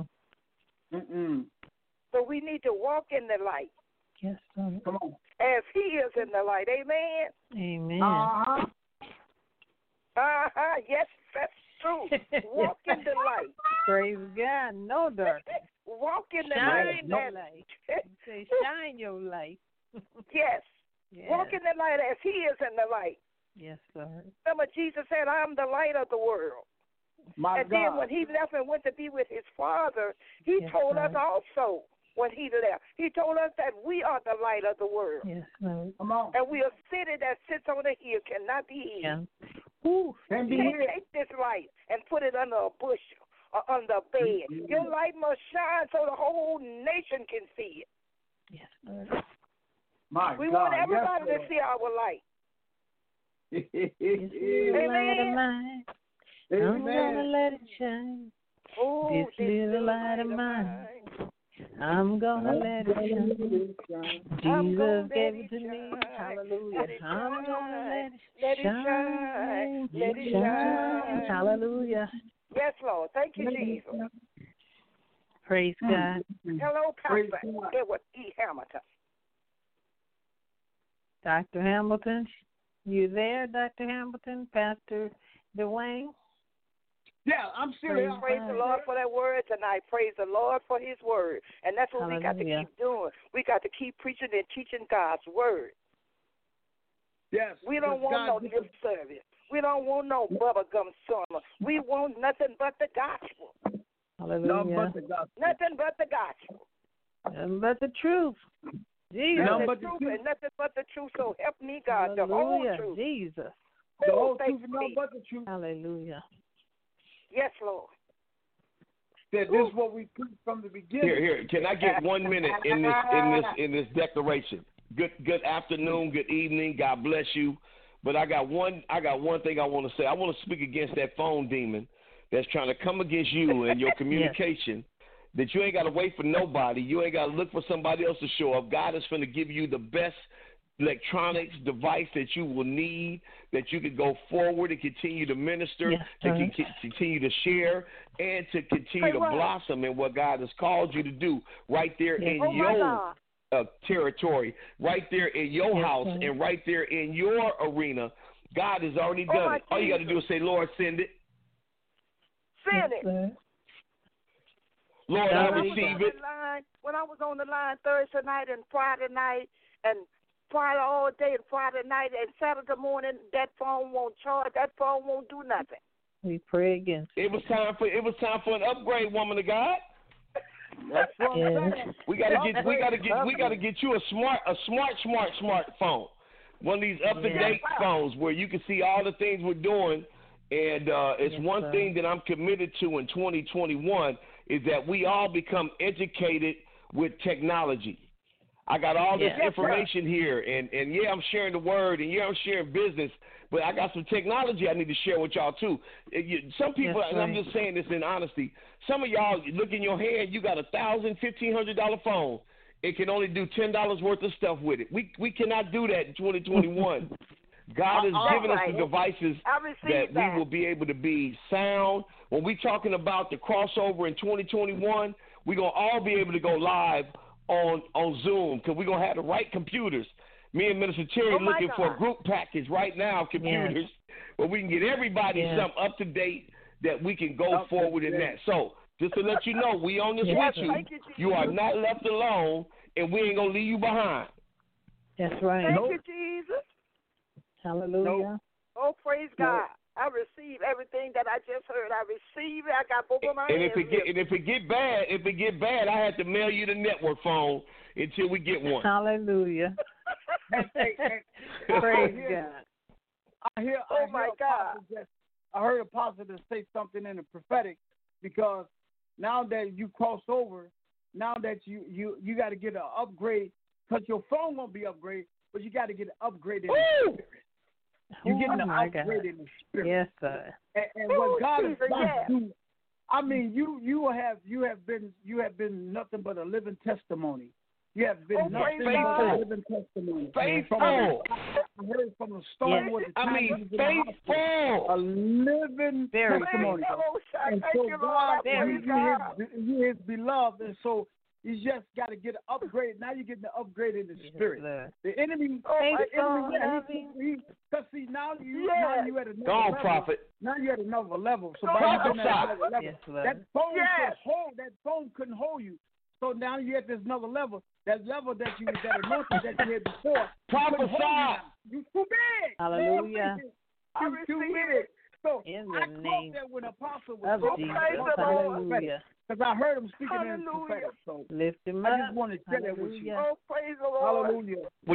So we need to walk in the light. Yes, Lord. Come on. As He is in the light. Amen. Amen. Yes, that's true. Walk in the light. Praise God. No darkness. Walk in the shine light. Shine the light. Say, shine your light. Yes. Walk in the light as He is in the light. Yes, Lord. Remember, Jesus said, I'm the light of the world. Then when He left and went to be with His Father, He told us also when He left. He told us that we are the light of the world. Yes, Lord. Come on. And we are city that sits on a hill, cannot be hid. You can't take this light and put it under a bush or under a bed. Your light must shine so the whole nation can see it. Yes, Lord. We want everybody to see our light. Amen. I'm gonna let it shine. Oh, this little light of mine. I'm gonna let it shine. Jesus gave it to me. Hallelujah. I'm gonna let it shine. Let it shine. Hallelujah. Yes, Lord. Thank you, Jesus. Praise God. Hello, Pastor Edward E. Hamilton. Dr. Hamilton, you there, Dr. Hamilton? Pastor Dwayne? Yeah, I'm serious. Praise the Lord for that word tonight. Praise the Lord for His word. And that's what we got to keep doing. We got to keep preaching and teaching God's word. Yes. We don't want no lip service. We don't want no bubblegum summer. We want nothing but the gospel. Hallelujah. Nothing but the gospel. Nothing but the gospel. Nothing but the truth. Jesus. Nothing but the truth and nothing but the truth. So help me, God, the whole truth. Jesus. The whole truth and nothing but the truth. Hallelujah. Yes, Lord. That this is what we preach from the beginning. Here. Can I get 1 minute in this declaration? Good afternoon, good evening. God bless you. But I got one thing I want to say. I want to speak against that phone demon that's trying to come against you and your communication. That you ain't got to wait for nobody. You ain't got to look for somebody else to show up. God is going to give you the best electronics device that you will need, that you can go forward and continue to minister, to continue to share, and to continue to blossom in what God has called you to do right there in your territory, right there in your house, and right there in your arena. God has already done it. All you got to do is say, Lord, send it. Send it. Lord, I receive it. When I was on the line Thursday night and Friday night and Friday all day and Friday night and Saturday morning, that phone won't charge. That phone won't do nothing. We pray against it. It was time for an upgrade, woman of God. That's what I'm saying. We gotta get you a smart phone. One of these up-to-date phones where you can see all the things we're doing. And it's one thing that I'm committed to in 2021 is that we all become educated with technology. I got all this information here, and I'm sharing the word, and I'm sharing business, but I got some technology I need to share with y'all too. Some people, and I'm just saying this in honesty, some of y'all look in your hand, you got $1,000, $1,500 phone. It can only do $10 worth of stuff with it. We cannot do that in 2021. God has given us the devices that we will be able to be sound. When we're talking about the crossover in 2021, we're going to all be able to go live on Zoom because we're going to have the right computers. Me and Minister Cherry looking for a group package right now of computers where we can get everybody something up to date that we can go forward in that. So just to let you know, we on this with you. You are not left alone, and we ain't going to leave you behind. That's right. Thank you, Jesus. Hallelujah. Oh, praise God. I receive everything that I just heard. I receive it. I got both of my hands. If it get bad, I had to mail you the network phone until we get one. Hallelujah. Praise God. I heard Apostle say something in the prophetic because now that you crossed over, now that you got to get an upgrade because your phone won't be upgraded, but you got to get an upgrade in the spirit. You're getting an upgrade in the spirit. Yes, sir. And what God is about to do, I mean, you have been nothing but a living testimony. You have been nothing but a living testimony. Faithful. I heard from the storm with the faithful. A living testimony. And so God, you his beloved, and so you just got to get an upgrade. Now you're getting an upgrade in the spirit. The enemy, because see now you at another level. Prophet. Now you're at another level. So that phone couldn't hold you. So now you're at this another level. That level that anointing that you had before. Prophesy. You too big. Hallelujah. You too big. So in I the name that when Apostle was of Jesus. Hallelujah. Because I heard him speaking in the prophetic. So lift him I up. just want to share that with you. Oh, praise the Lord. Hallelujah. Well,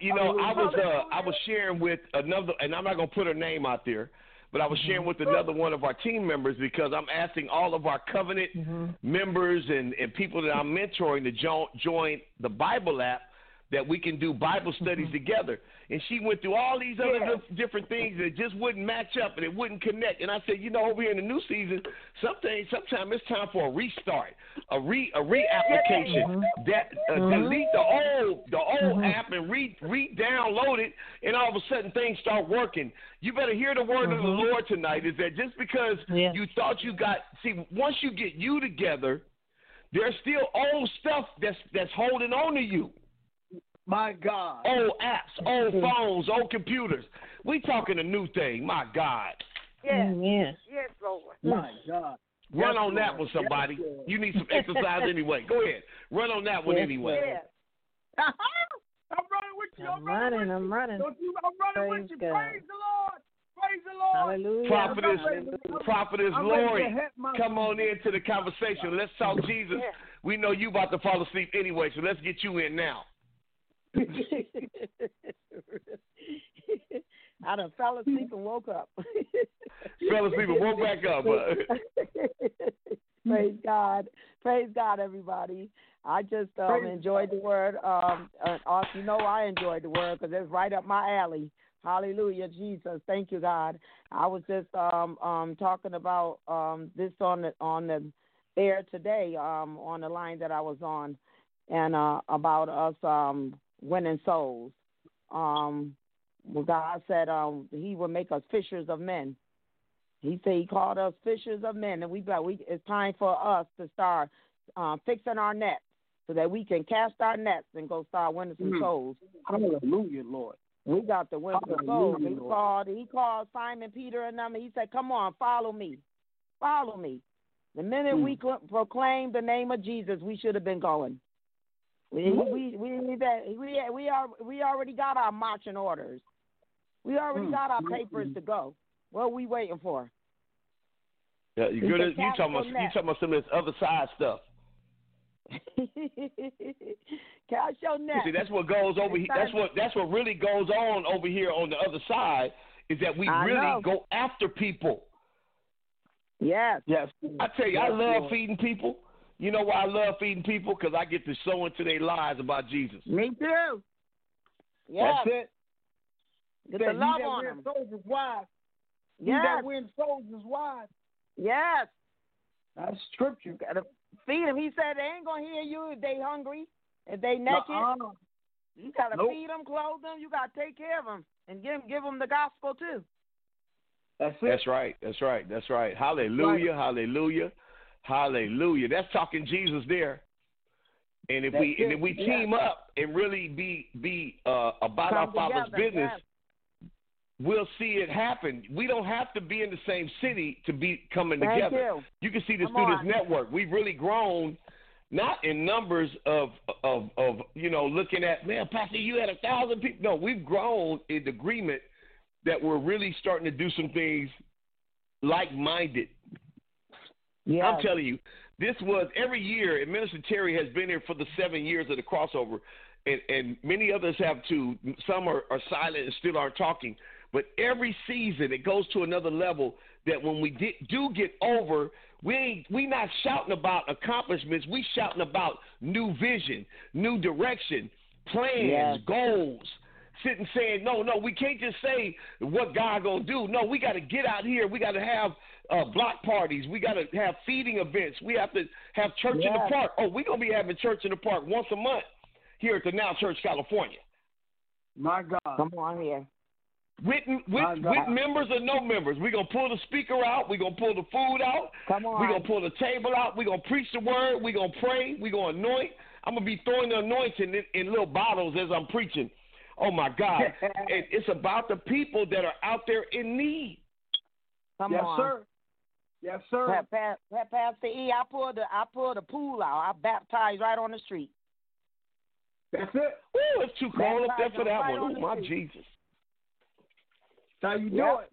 I was sharing with another, and I'm not gonna put her name out there, but I was sharing with another one of our team members because I'm asking all of our covenant members and people that I'm mentoring to join the Bible app that we can do Bible studies together. And she went through all these other different things that just wouldn't match up and it wouldn't connect. And I said, over here in the new season, sometimes it's time for a restart, a reapplication. Delete the old app and re-download it, and all of a sudden things start working. You better hear the word of the Lord tonight. Is that just because you thought you got? See, once you get you together, there's still old stuff that's holding on to you. My God. Old apps, old phones, old computers. We talking a new thing. My God. Yes. Yes, Lord. My God. Run on that one, somebody. You need some exercise anyway. Go ahead. Run on that one anyway. Yes. I'm running with you. I'm running. I'm running. I'm running with you. Praise the Lord. Praise the Lord. Hallelujah. Prophetess Lori, come on into the conversation. Let's talk Jesus. Yeah. We know you about to fall asleep anyway, so let's get you in now. I done fell asleep and woke up. Fell asleep and woke back up. Praise God. Praise God, everybody. I just enjoyed the word. I enjoyed the word because it's right up my alley. Hallelujah, Jesus. Thank you, God. I was just talking about this on the air today on the line that I was on, and about us winning souls. God said He would make us fishers of men. He said He called us fishers of men, and it's time for us to start fixing our nets so that we can cast our nets and go start winning some souls. Hallelujah, Lord. We got to win some souls. He called Simon Peter and them, and He said, "Come on, follow me, follow me." The minute we proclaimed the name of Jesus, we should have been going. We already got our marching orders. We already got our papers to go. What are we waiting for? Yeah, you talking about some of this other side stuff. Cast your net. See, that's what goes over here. That's what really goes on over here on the other side is that we really go after people. Yes. I tell you, I love feeding people. You know why I love feeding people? Because I get to sow into their lives about Jesus. Me too. Yes. That's it. Get the love on them. Souls is wise. Yes. He that wins souls is wise. Yes. That's scripture. You gotta feed them. He said they ain't gonna hear you if they hungry, if they naked. You gotta feed them, clothe them. You gotta take care of them and give them the gospel too. That's it. That's right. Hallelujah. Hallelujah. Hallelujah. That's talking Jesus there. And if we team up and really be about our Father's business, we'll see it happen. We don't have to be in the same city to be coming together. You can see this through this network. We've really grown, not in numbers of looking at, man, Pastor, you had 1,000 people. No, we've grown in agreement that we're really starting to do some things like-minded. Yeah. I'm telling you, this was every year, and Minister Terry has been here for the 7 years of the crossover, and many others have too. Some are silent and still aren't talking. But every season it goes to another level that when we do get over, we not shouting about accomplishments. We shouting about new vision, new direction, plans, goals. Sitting saying, no, we can't just say what God going to do. No, we got to get out here. We got to have block parties. We got to have feeding events. We have to have church in the park. Oh, we're going to be having church in the park once a month here at the Now Church, California. My God. Come on here. With members or no members. We're going to pull the speaker out. We're going to pull the food out. Come on. We're going to pull the table out. We're going to preach the word. We're going to pray. We're going to anoint. I'm going to be throwing the anointing in little bottles as I'm preaching. Oh, my God. And it's about the people that are out there in need. Come on. Sir. Yes, sir. Pastor E, I pulled the pool out. I baptized right on the street. That's it. Ooh, it's too cold up there for that one. Oh, my Jesus. That's how you do it.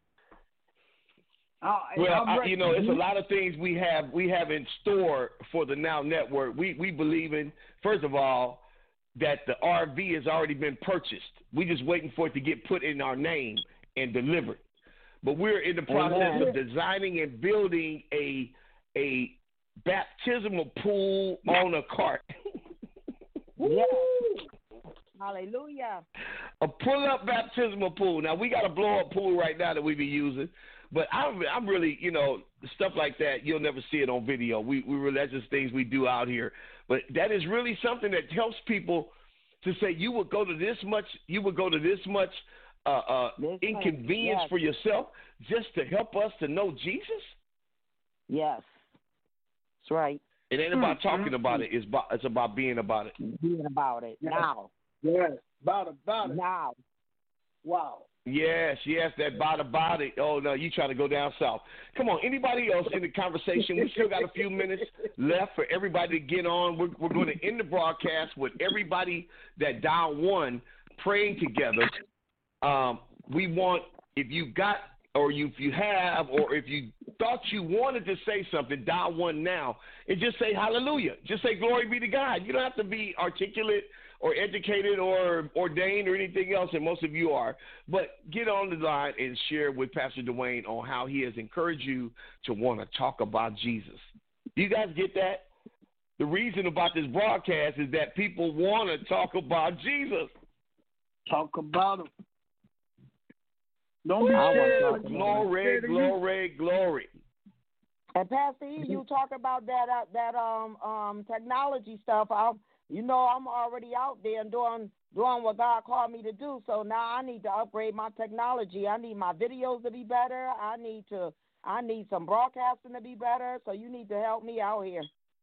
It's a lot of things we have in store for the Now Network. We believe in, first of all, that the RV has already been purchased. We're just waiting for it to get put in our name and delivered. But we're in the process of designing and building a baptismal pool on a cart. Yes. Hallelujah. A pull-up baptismal pool. Now, we got a blow-up pool right now that we be using. But I'm really, stuff like that, you'll never see it on video. We really, that's just things we do out here. But that is really something that helps people to say you would go to this much inconvenience for yourself just to help us to know Jesus? Yes. That's right. It ain't about talking about it. It's about being about it. Being about it now. Yes, about it. Now. Wow. Yes, that about it. Oh, no, you trying to go down south. Come on, anybody else in the conversation? We still got a few minutes left for everybody to get on. We're going to end the broadcast with everybody that dial one praying together. We want, if you got, or if you have, or if you thought you wanted to say something, dial one now and just say hallelujah. Just say glory be to God. You don't have to be articulate or educated or ordained or anything else, and most of you are. But get on the line and share with Pastor Dwayne on how he has encouraged you to want to talk about Jesus. Do you guys get that? The reason about this broadcast is that people want to talk about Jesus. Talk about him. Don't be scared. Glory. And Pastor E, you talk about that technology stuff. I'm already out there doing what God called me to do. So now I need to upgrade my technology. I need my videos to be better. I need some broadcasting to be better. So you need to help me out here.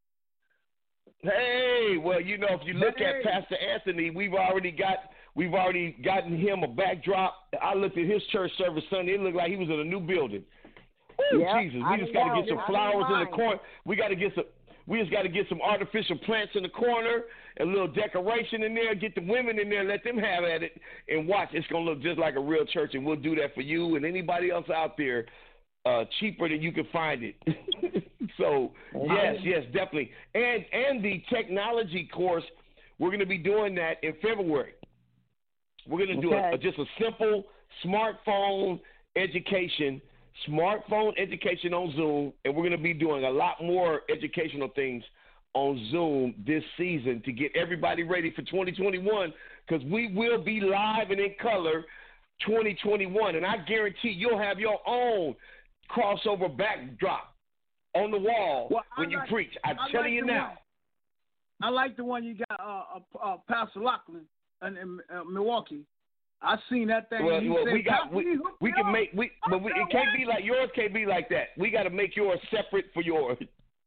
Hey, well, if you look at Pastor Anthony, we've already gotten him a backdrop. I looked at his church service Sunday. It looked like he was in a new building. Oh, yep, Jesus, we just got to get some flowers in the corner. We just got to get some artificial plants in the corner, a little decoration in there, get the women in there, let them have at it, and watch. It's going to look just like a real church, and we'll do that for you and anybody else out there, cheaper than you can find it. So, yes, definitely. And the technology course, we're going to be doing that in February. We're going to do just a simple smartphone education on Zoom, and we're going to be doing a lot more educational things on Zoom this season to get everybody ready for 2021, because we will be live and in color 2021, and I guarantee you'll have your own crossover backdrop on the wall when you preach. I'm telling you now. I like the one you got, Pastor Lachlan in Milwaukee. I seen that thing. Well, it can't be like yours. Can't be like that. We got to make yours separate for yours.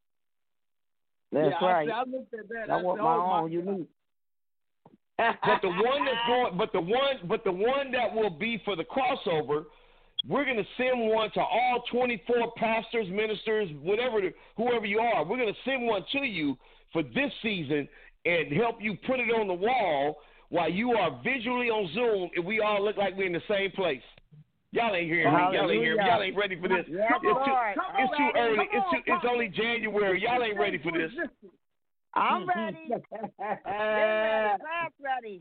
That's right. I looked at that. I want my own unique. But the one that's going, but the one that will be for the crossover, we're going to send one to all 24 pastors, ministers, whoever you are. We're going to send one to you for this season and help you put it on the wall while you are visually on Zoom, and we all look like we're in the same place. Y'all ain't hearing me. Y'all ain't hearing me. Y'all ain't ready for this. Yes, it's too early. It's only January. Y'all ain't ready for this. I'm ready. I'm ready.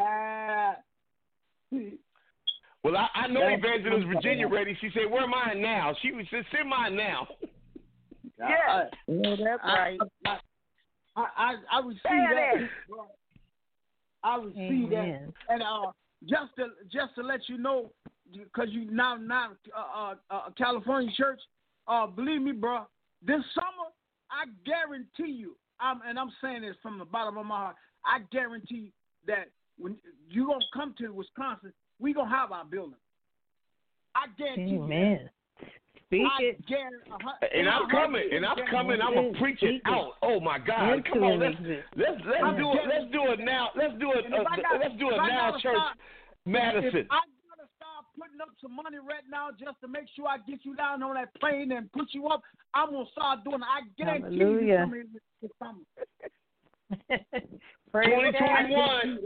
Well, I know Evangelist Virginia ready. She said, "Where mine now?" She said, "Send mine now." Yeah, that's right. I received that. I received that, and just to let you know, because you now California church, believe me, bro. This summer, I guarantee you, I'm saying this from the bottom of my heart. I guarantee that when you gonna come to Wisconsin, we gonna have our building. I guarantee you. Amen. Speak it. And I'm coming. I'm gonna preach it out. Oh my God! Come on, let's do it. Let's do it now. Let's do it now, Church Madison. I'm gonna start putting up some money right now just to make sure I get you down on that plane and put you up. I'm gonna start doing it. I guarantee you coming this summer. 2021.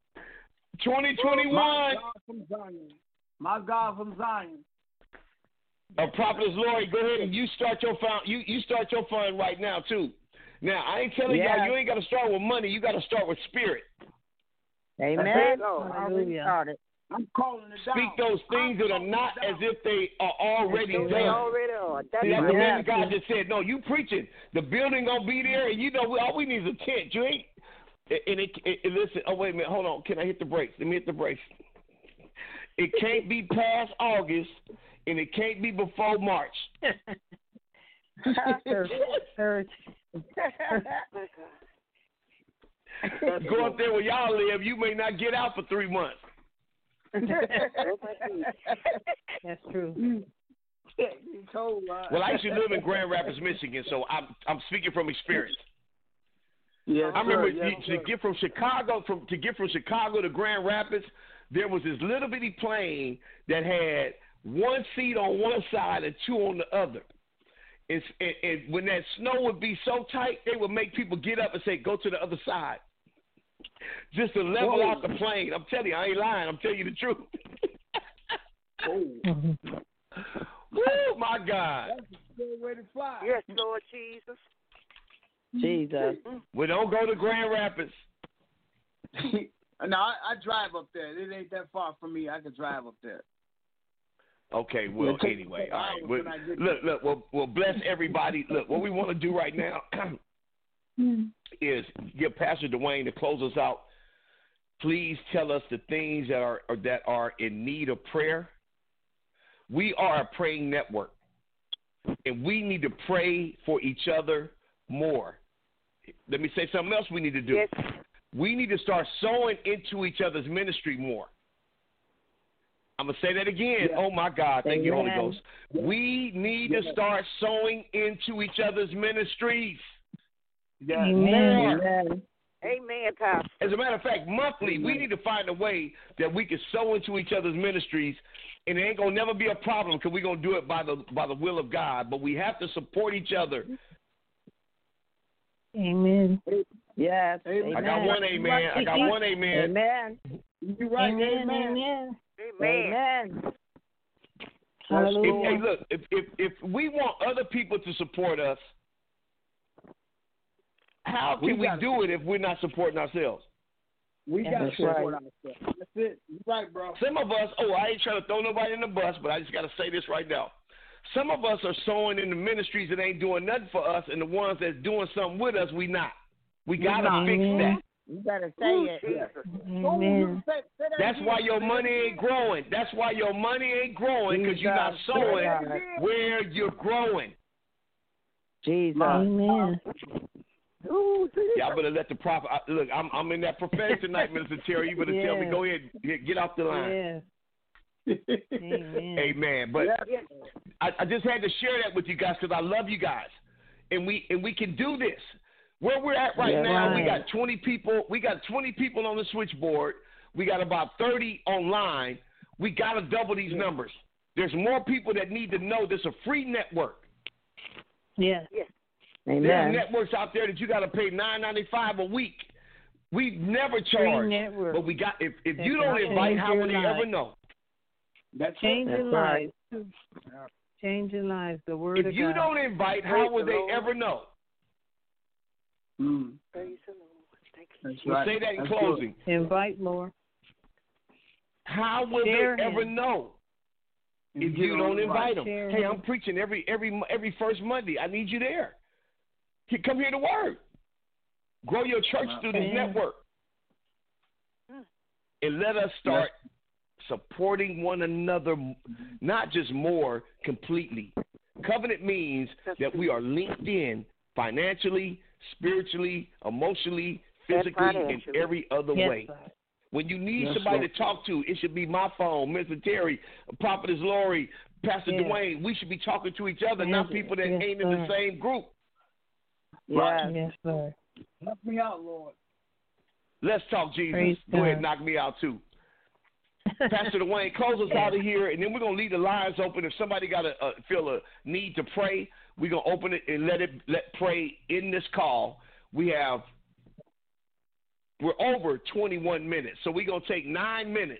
2021. My God from Zion. Prophetess Lori, go ahead and you start your fund. You start your fund right now too. Now I ain't telling y'all you ain't got to start with money. You got to start with spirit. Amen. Hallelujah. I'm calling it down. Speak those things that are not as if they are already done. They already are. See, that's the man of God just said. No, you preaching. The building gonna be there, and you know all we need is a tent. You ain't. And listen. Oh wait a minute. Hold on. Can I hit the brakes? Let me hit the brakes. It can't be past August. And it can't be before March. Go up there where y'all live. You may not get out for 3 months. That's true. Well, I used to live in Grand Rapids, Michigan, so I'm speaking from experience. Yes, I remember to get from Chicago to Grand Rapids, there was this little bitty plane that had one seat on one side and two on the other. And when that snow would be so tight, they would make people get up and say, "Go to the other side," just to level out the plane. I'm telling you, I ain't lying. I'm telling you the truth. Woo, my God! That's a good way to fly. Yes, Lord Jesus. Jesus. We don't go to Grand Rapids. No, I drive up there. It ain't that far from me. I can drive up there. Okay, well, anyway, all right. Look, we'll bless everybody. Look, what we want to do right now is give Pastor Dwayne to close us out. Please tell us the things that are in need of prayer. We are a praying network, and we need to pray for each other more. Let me say something else we need to do. Yes. We need to start sowing into each other's ministry more. I'm going to say that again. Yeah. Oh, my God. Thank you, Holy Ghost. We need to start sowing into each other's ministries. Yeah. Amen. Amen, Pastor. As a matter of fact, monthly, we need to find a way that we can sow into each other's ministries, and it ain't going to never be a problem because we're going to do it by the will of God. But we have to support each other. Amen. Yes. Amen. I got one amen. Amen. You're right. Amen. Amen. Hey, look, if we want other people to support us, how can we do it if we're not supporting ourselves? We got to support ourselves. That's it. You're right, bro. Some of us, I ain't trying to throw nobody in the bus, but I just got to say this right now. Some of us are sowing in the ministries that ain't doing nothing for us, and the ones that's doing something with us, we not. We got to fix that. You better say it. Amen. That's why your money ain't growing. That's why your money ain't growing, because you're not sowing where you're growing. Jesus. Amen. Y'all better let the prophet. Look, I'm in that prophetic tonight, Minister Terry. You better tell me. Go ahead, get off the line. Amen. Amen. But I just had to share that with you guys because I love you guys, and we can do this. Where we're at right now, right. we got 20 people. We got 20 people on the switchboard. We got about 30 online. We got to double these numbers. There's more people that need to know this is a free network. Yes. Yes. Amen. There's networks out there that you got to pay $9.95 a week. We never charge, network. but we got. If you don't invite, how will they ever know? That's Changing lives. Changing lives. The word of God. If you don't invite, how will they ever know? Praise the Lord. Thank you. That's We'll right. say that in That's closing. Invite more. How will Share they ever him. know good. if you don't invite them? Share Hey, him. I'm preaching every first Monday. I need you there. Come hear the word. Grow your church through this network. And let us start supporting one another, not just more, completely. Covenant means that we are linked in financially, spiritually, emotionally, physically, in every other way. Sir. When you need somebody to talk to, it should be my phone, Mr. Terry, Prophetess Lori, Pastor Dwayne. We should be talking to each other, not people that ain't in the same group. Yes, sir. Knock me out, Lord. Let's talk Jesus. Praise Go ahead, God. knock me out too. Pastor Dwayne, close us out of here, and then we're going to leave the lines open. If somebody got feel a need to pray, we're going to open it and let pray in this call. We're over 21 minutes, so we're going to take 9 minutes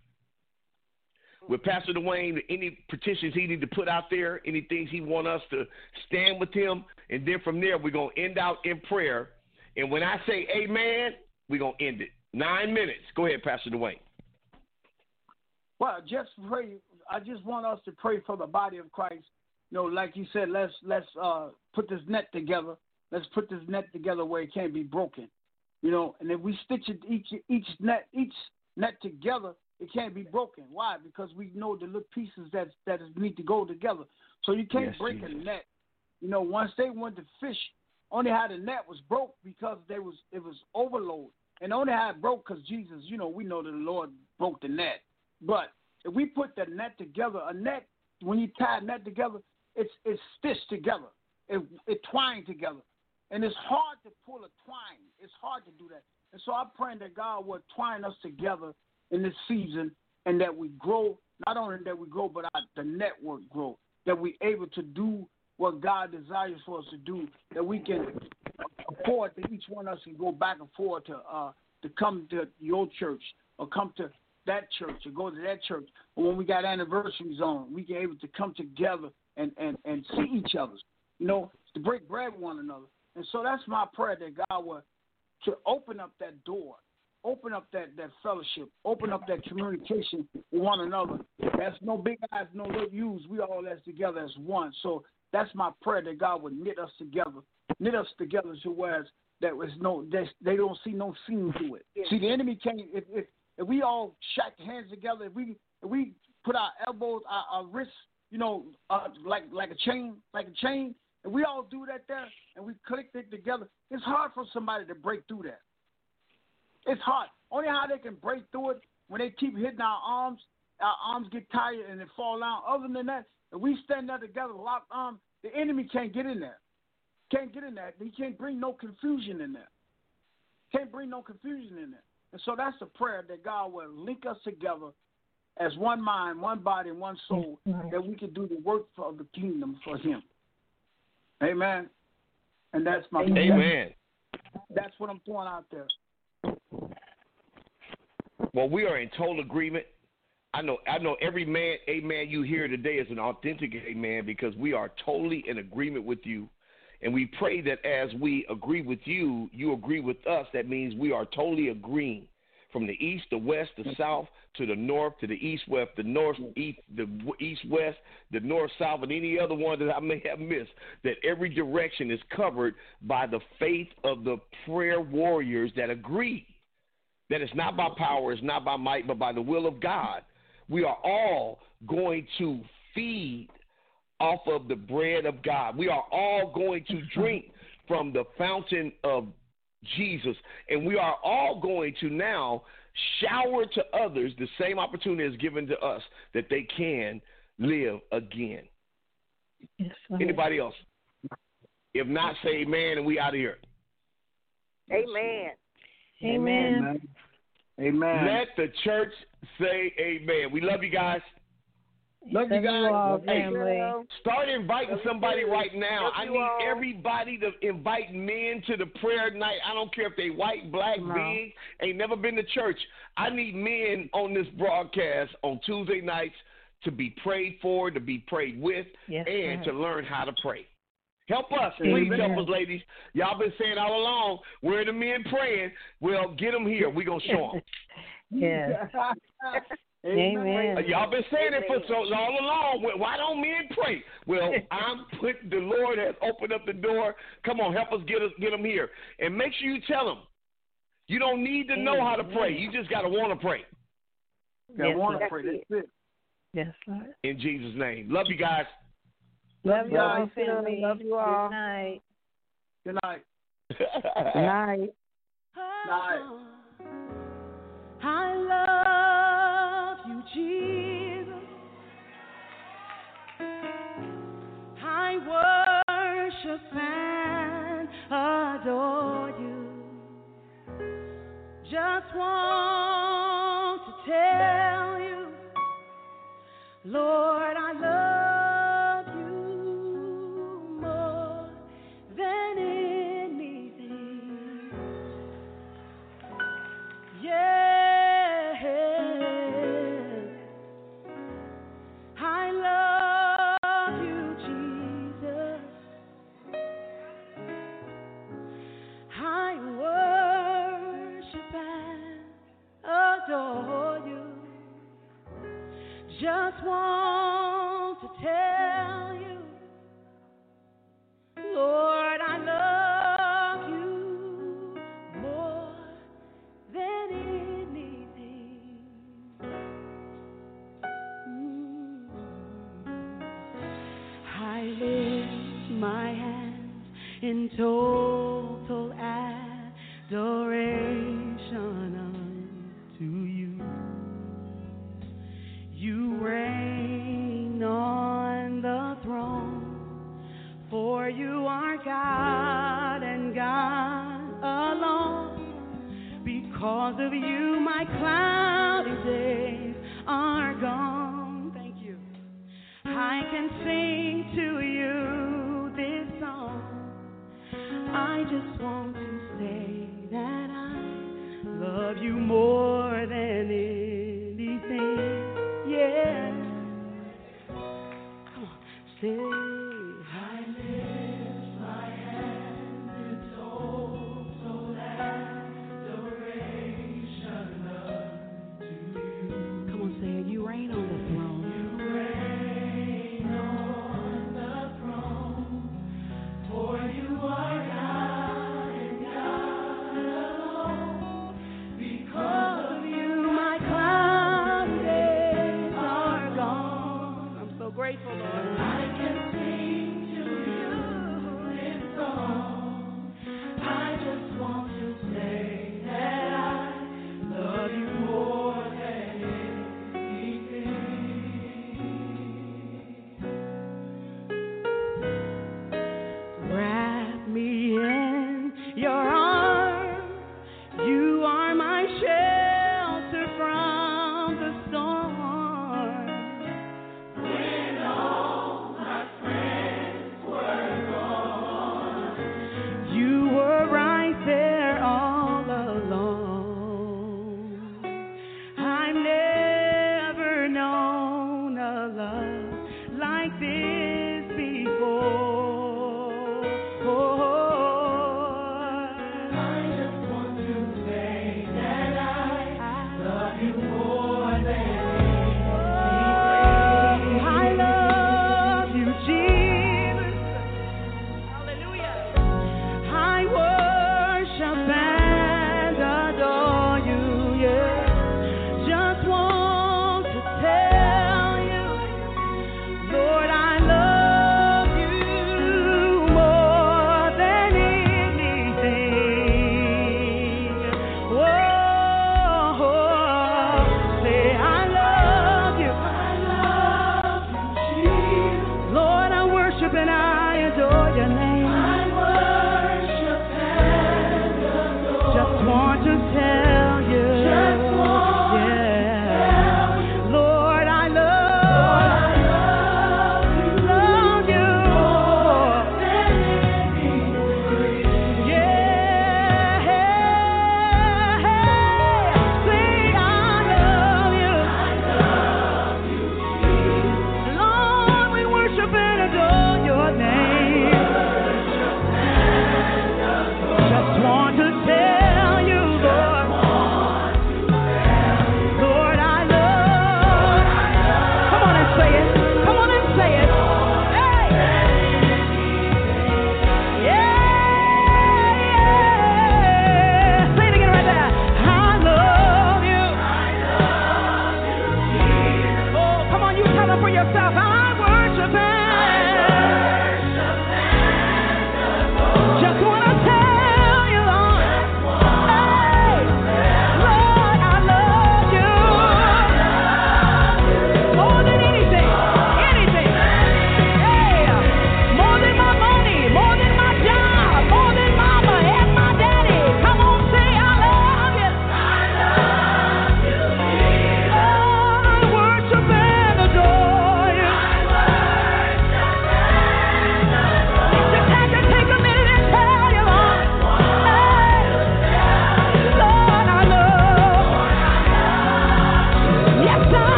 with Pastor Dwayne. Any petitions he need to put out there, any things he want us to stand with him, and then from there we're going to end out in prayer. And when I say amen, we're going to end it. 9 minutes. Go ahead, Pastor Dwayne. Well, just pray. I just want us to pray for the body of Christ. You know, like you said, let's put this net together. Let's put this net together where it can't be broken. You know, and if we stitch it each net together, it can't be broken. Why? Because we know the little pieces that need to go together. So you can't break a net. You know, once they went to fish, only how the net was broke because it was overload, and only how it broke because Jesus. You know, we know that the Lord broke the net. But if we put the net together, a net, when you tie a net together, it's stitched together. It twined together. And it's hard to pull a twine. It's hard to do that. And so I'm praying that God will twine us together in this season and that we grow, not only that we grow, but the network grow, that we're able to do what God desires for us to do, that we can afford, that each one of us can go back and forth to come to your church or come to that church or go to that church. Or when we got anniversaries on, we can able to come together and see each other, you know, to break bread with one another. And so that's my prayer, that God will to open up that door, open up that fellowship, open up that communication with one another. There's no big eyes, no little U's. We all as together as one. So that's my prayer, that God would knit us together to where that was they don't see no seam to it. Yeah. See, the enemy can't. If we all shake hands together, if we put our elbows, our wrists, you know, like a chain, and we all do that there, and we click it together, it's hard for somebody to break through that. It's hard. Only how they can break through it when they keep hitting our arms get tired and they fall down. Other than that, if we stand there together, locked arms, the enemy can't get in there. He can't bring no confusion in there. And so that's the prayer, that God will link us together as one mind, one body, and one soul, that we can do the work of the kingdom for him. Amen. And that's my amen. That's what I'm throwing out there. Well, we are in total agreement. I know every man, amen, you hear today is an authentic amen, because we are totally in agreement with you. And we pray that as we agree with you, you agree with us. That means we are totally agreeing, from the east, the west, the south, to the north, to the east, west, the north, east, the east, west, the north, south, and any other one that I may have missed, that every direction is covered by the faith of the prayer warriors that agree that it's not by power, it's not by might, but by the will of God. We are all going to feed off of the bread of God. We are all going to drink from the fountain of Jesus, and we are all going to now shower to others the same opportunity is given to us, that they can live again. Yes, anybody else? If not, say amen, and we out of here. Amen. Amen. Amen. Let the church say amen. We love you guys. Love you guys. All, Hey, family. start inviting somebody right now. Love I you need all. everybody to invite men to the prayer night. I don't care if they white, black, big, ain't never been to church. I need men on this broadcast on Tuesday nights to be prayed for, to be prayed with, and to learn how to pray. Help us. Please help us, ladies. Y'all been saying all along, where the men praying? Well, get them here. We're going to show them. Yeah. Amen. Y'all been saying it for so all along. Why don't men pray? Well, the Lord has opened up the door. Come on, help us get them here. And make sure you tell them. You don't need to know how to pray. You just got to want to pray. I want to pray. That's it. Yes, Lord. In Jesus' name. Love you guys. Love you all, family. Love you all. Good night. Good night. Good night. Night. I love you, Jesus. I worship and adore you. Just want to tell you, Lord, I love you more than anything. Yeah, I love you, Jesus. I worship and adore you. Just want to tell you, Lord, I love you more than anything. I lift my hands in total adoration unto you. You reign on the throne, for you are God and God alone. Because of you, my cloudy days are gone. Thank you. I can sing to you this song. I just want to say that I love you more than anything.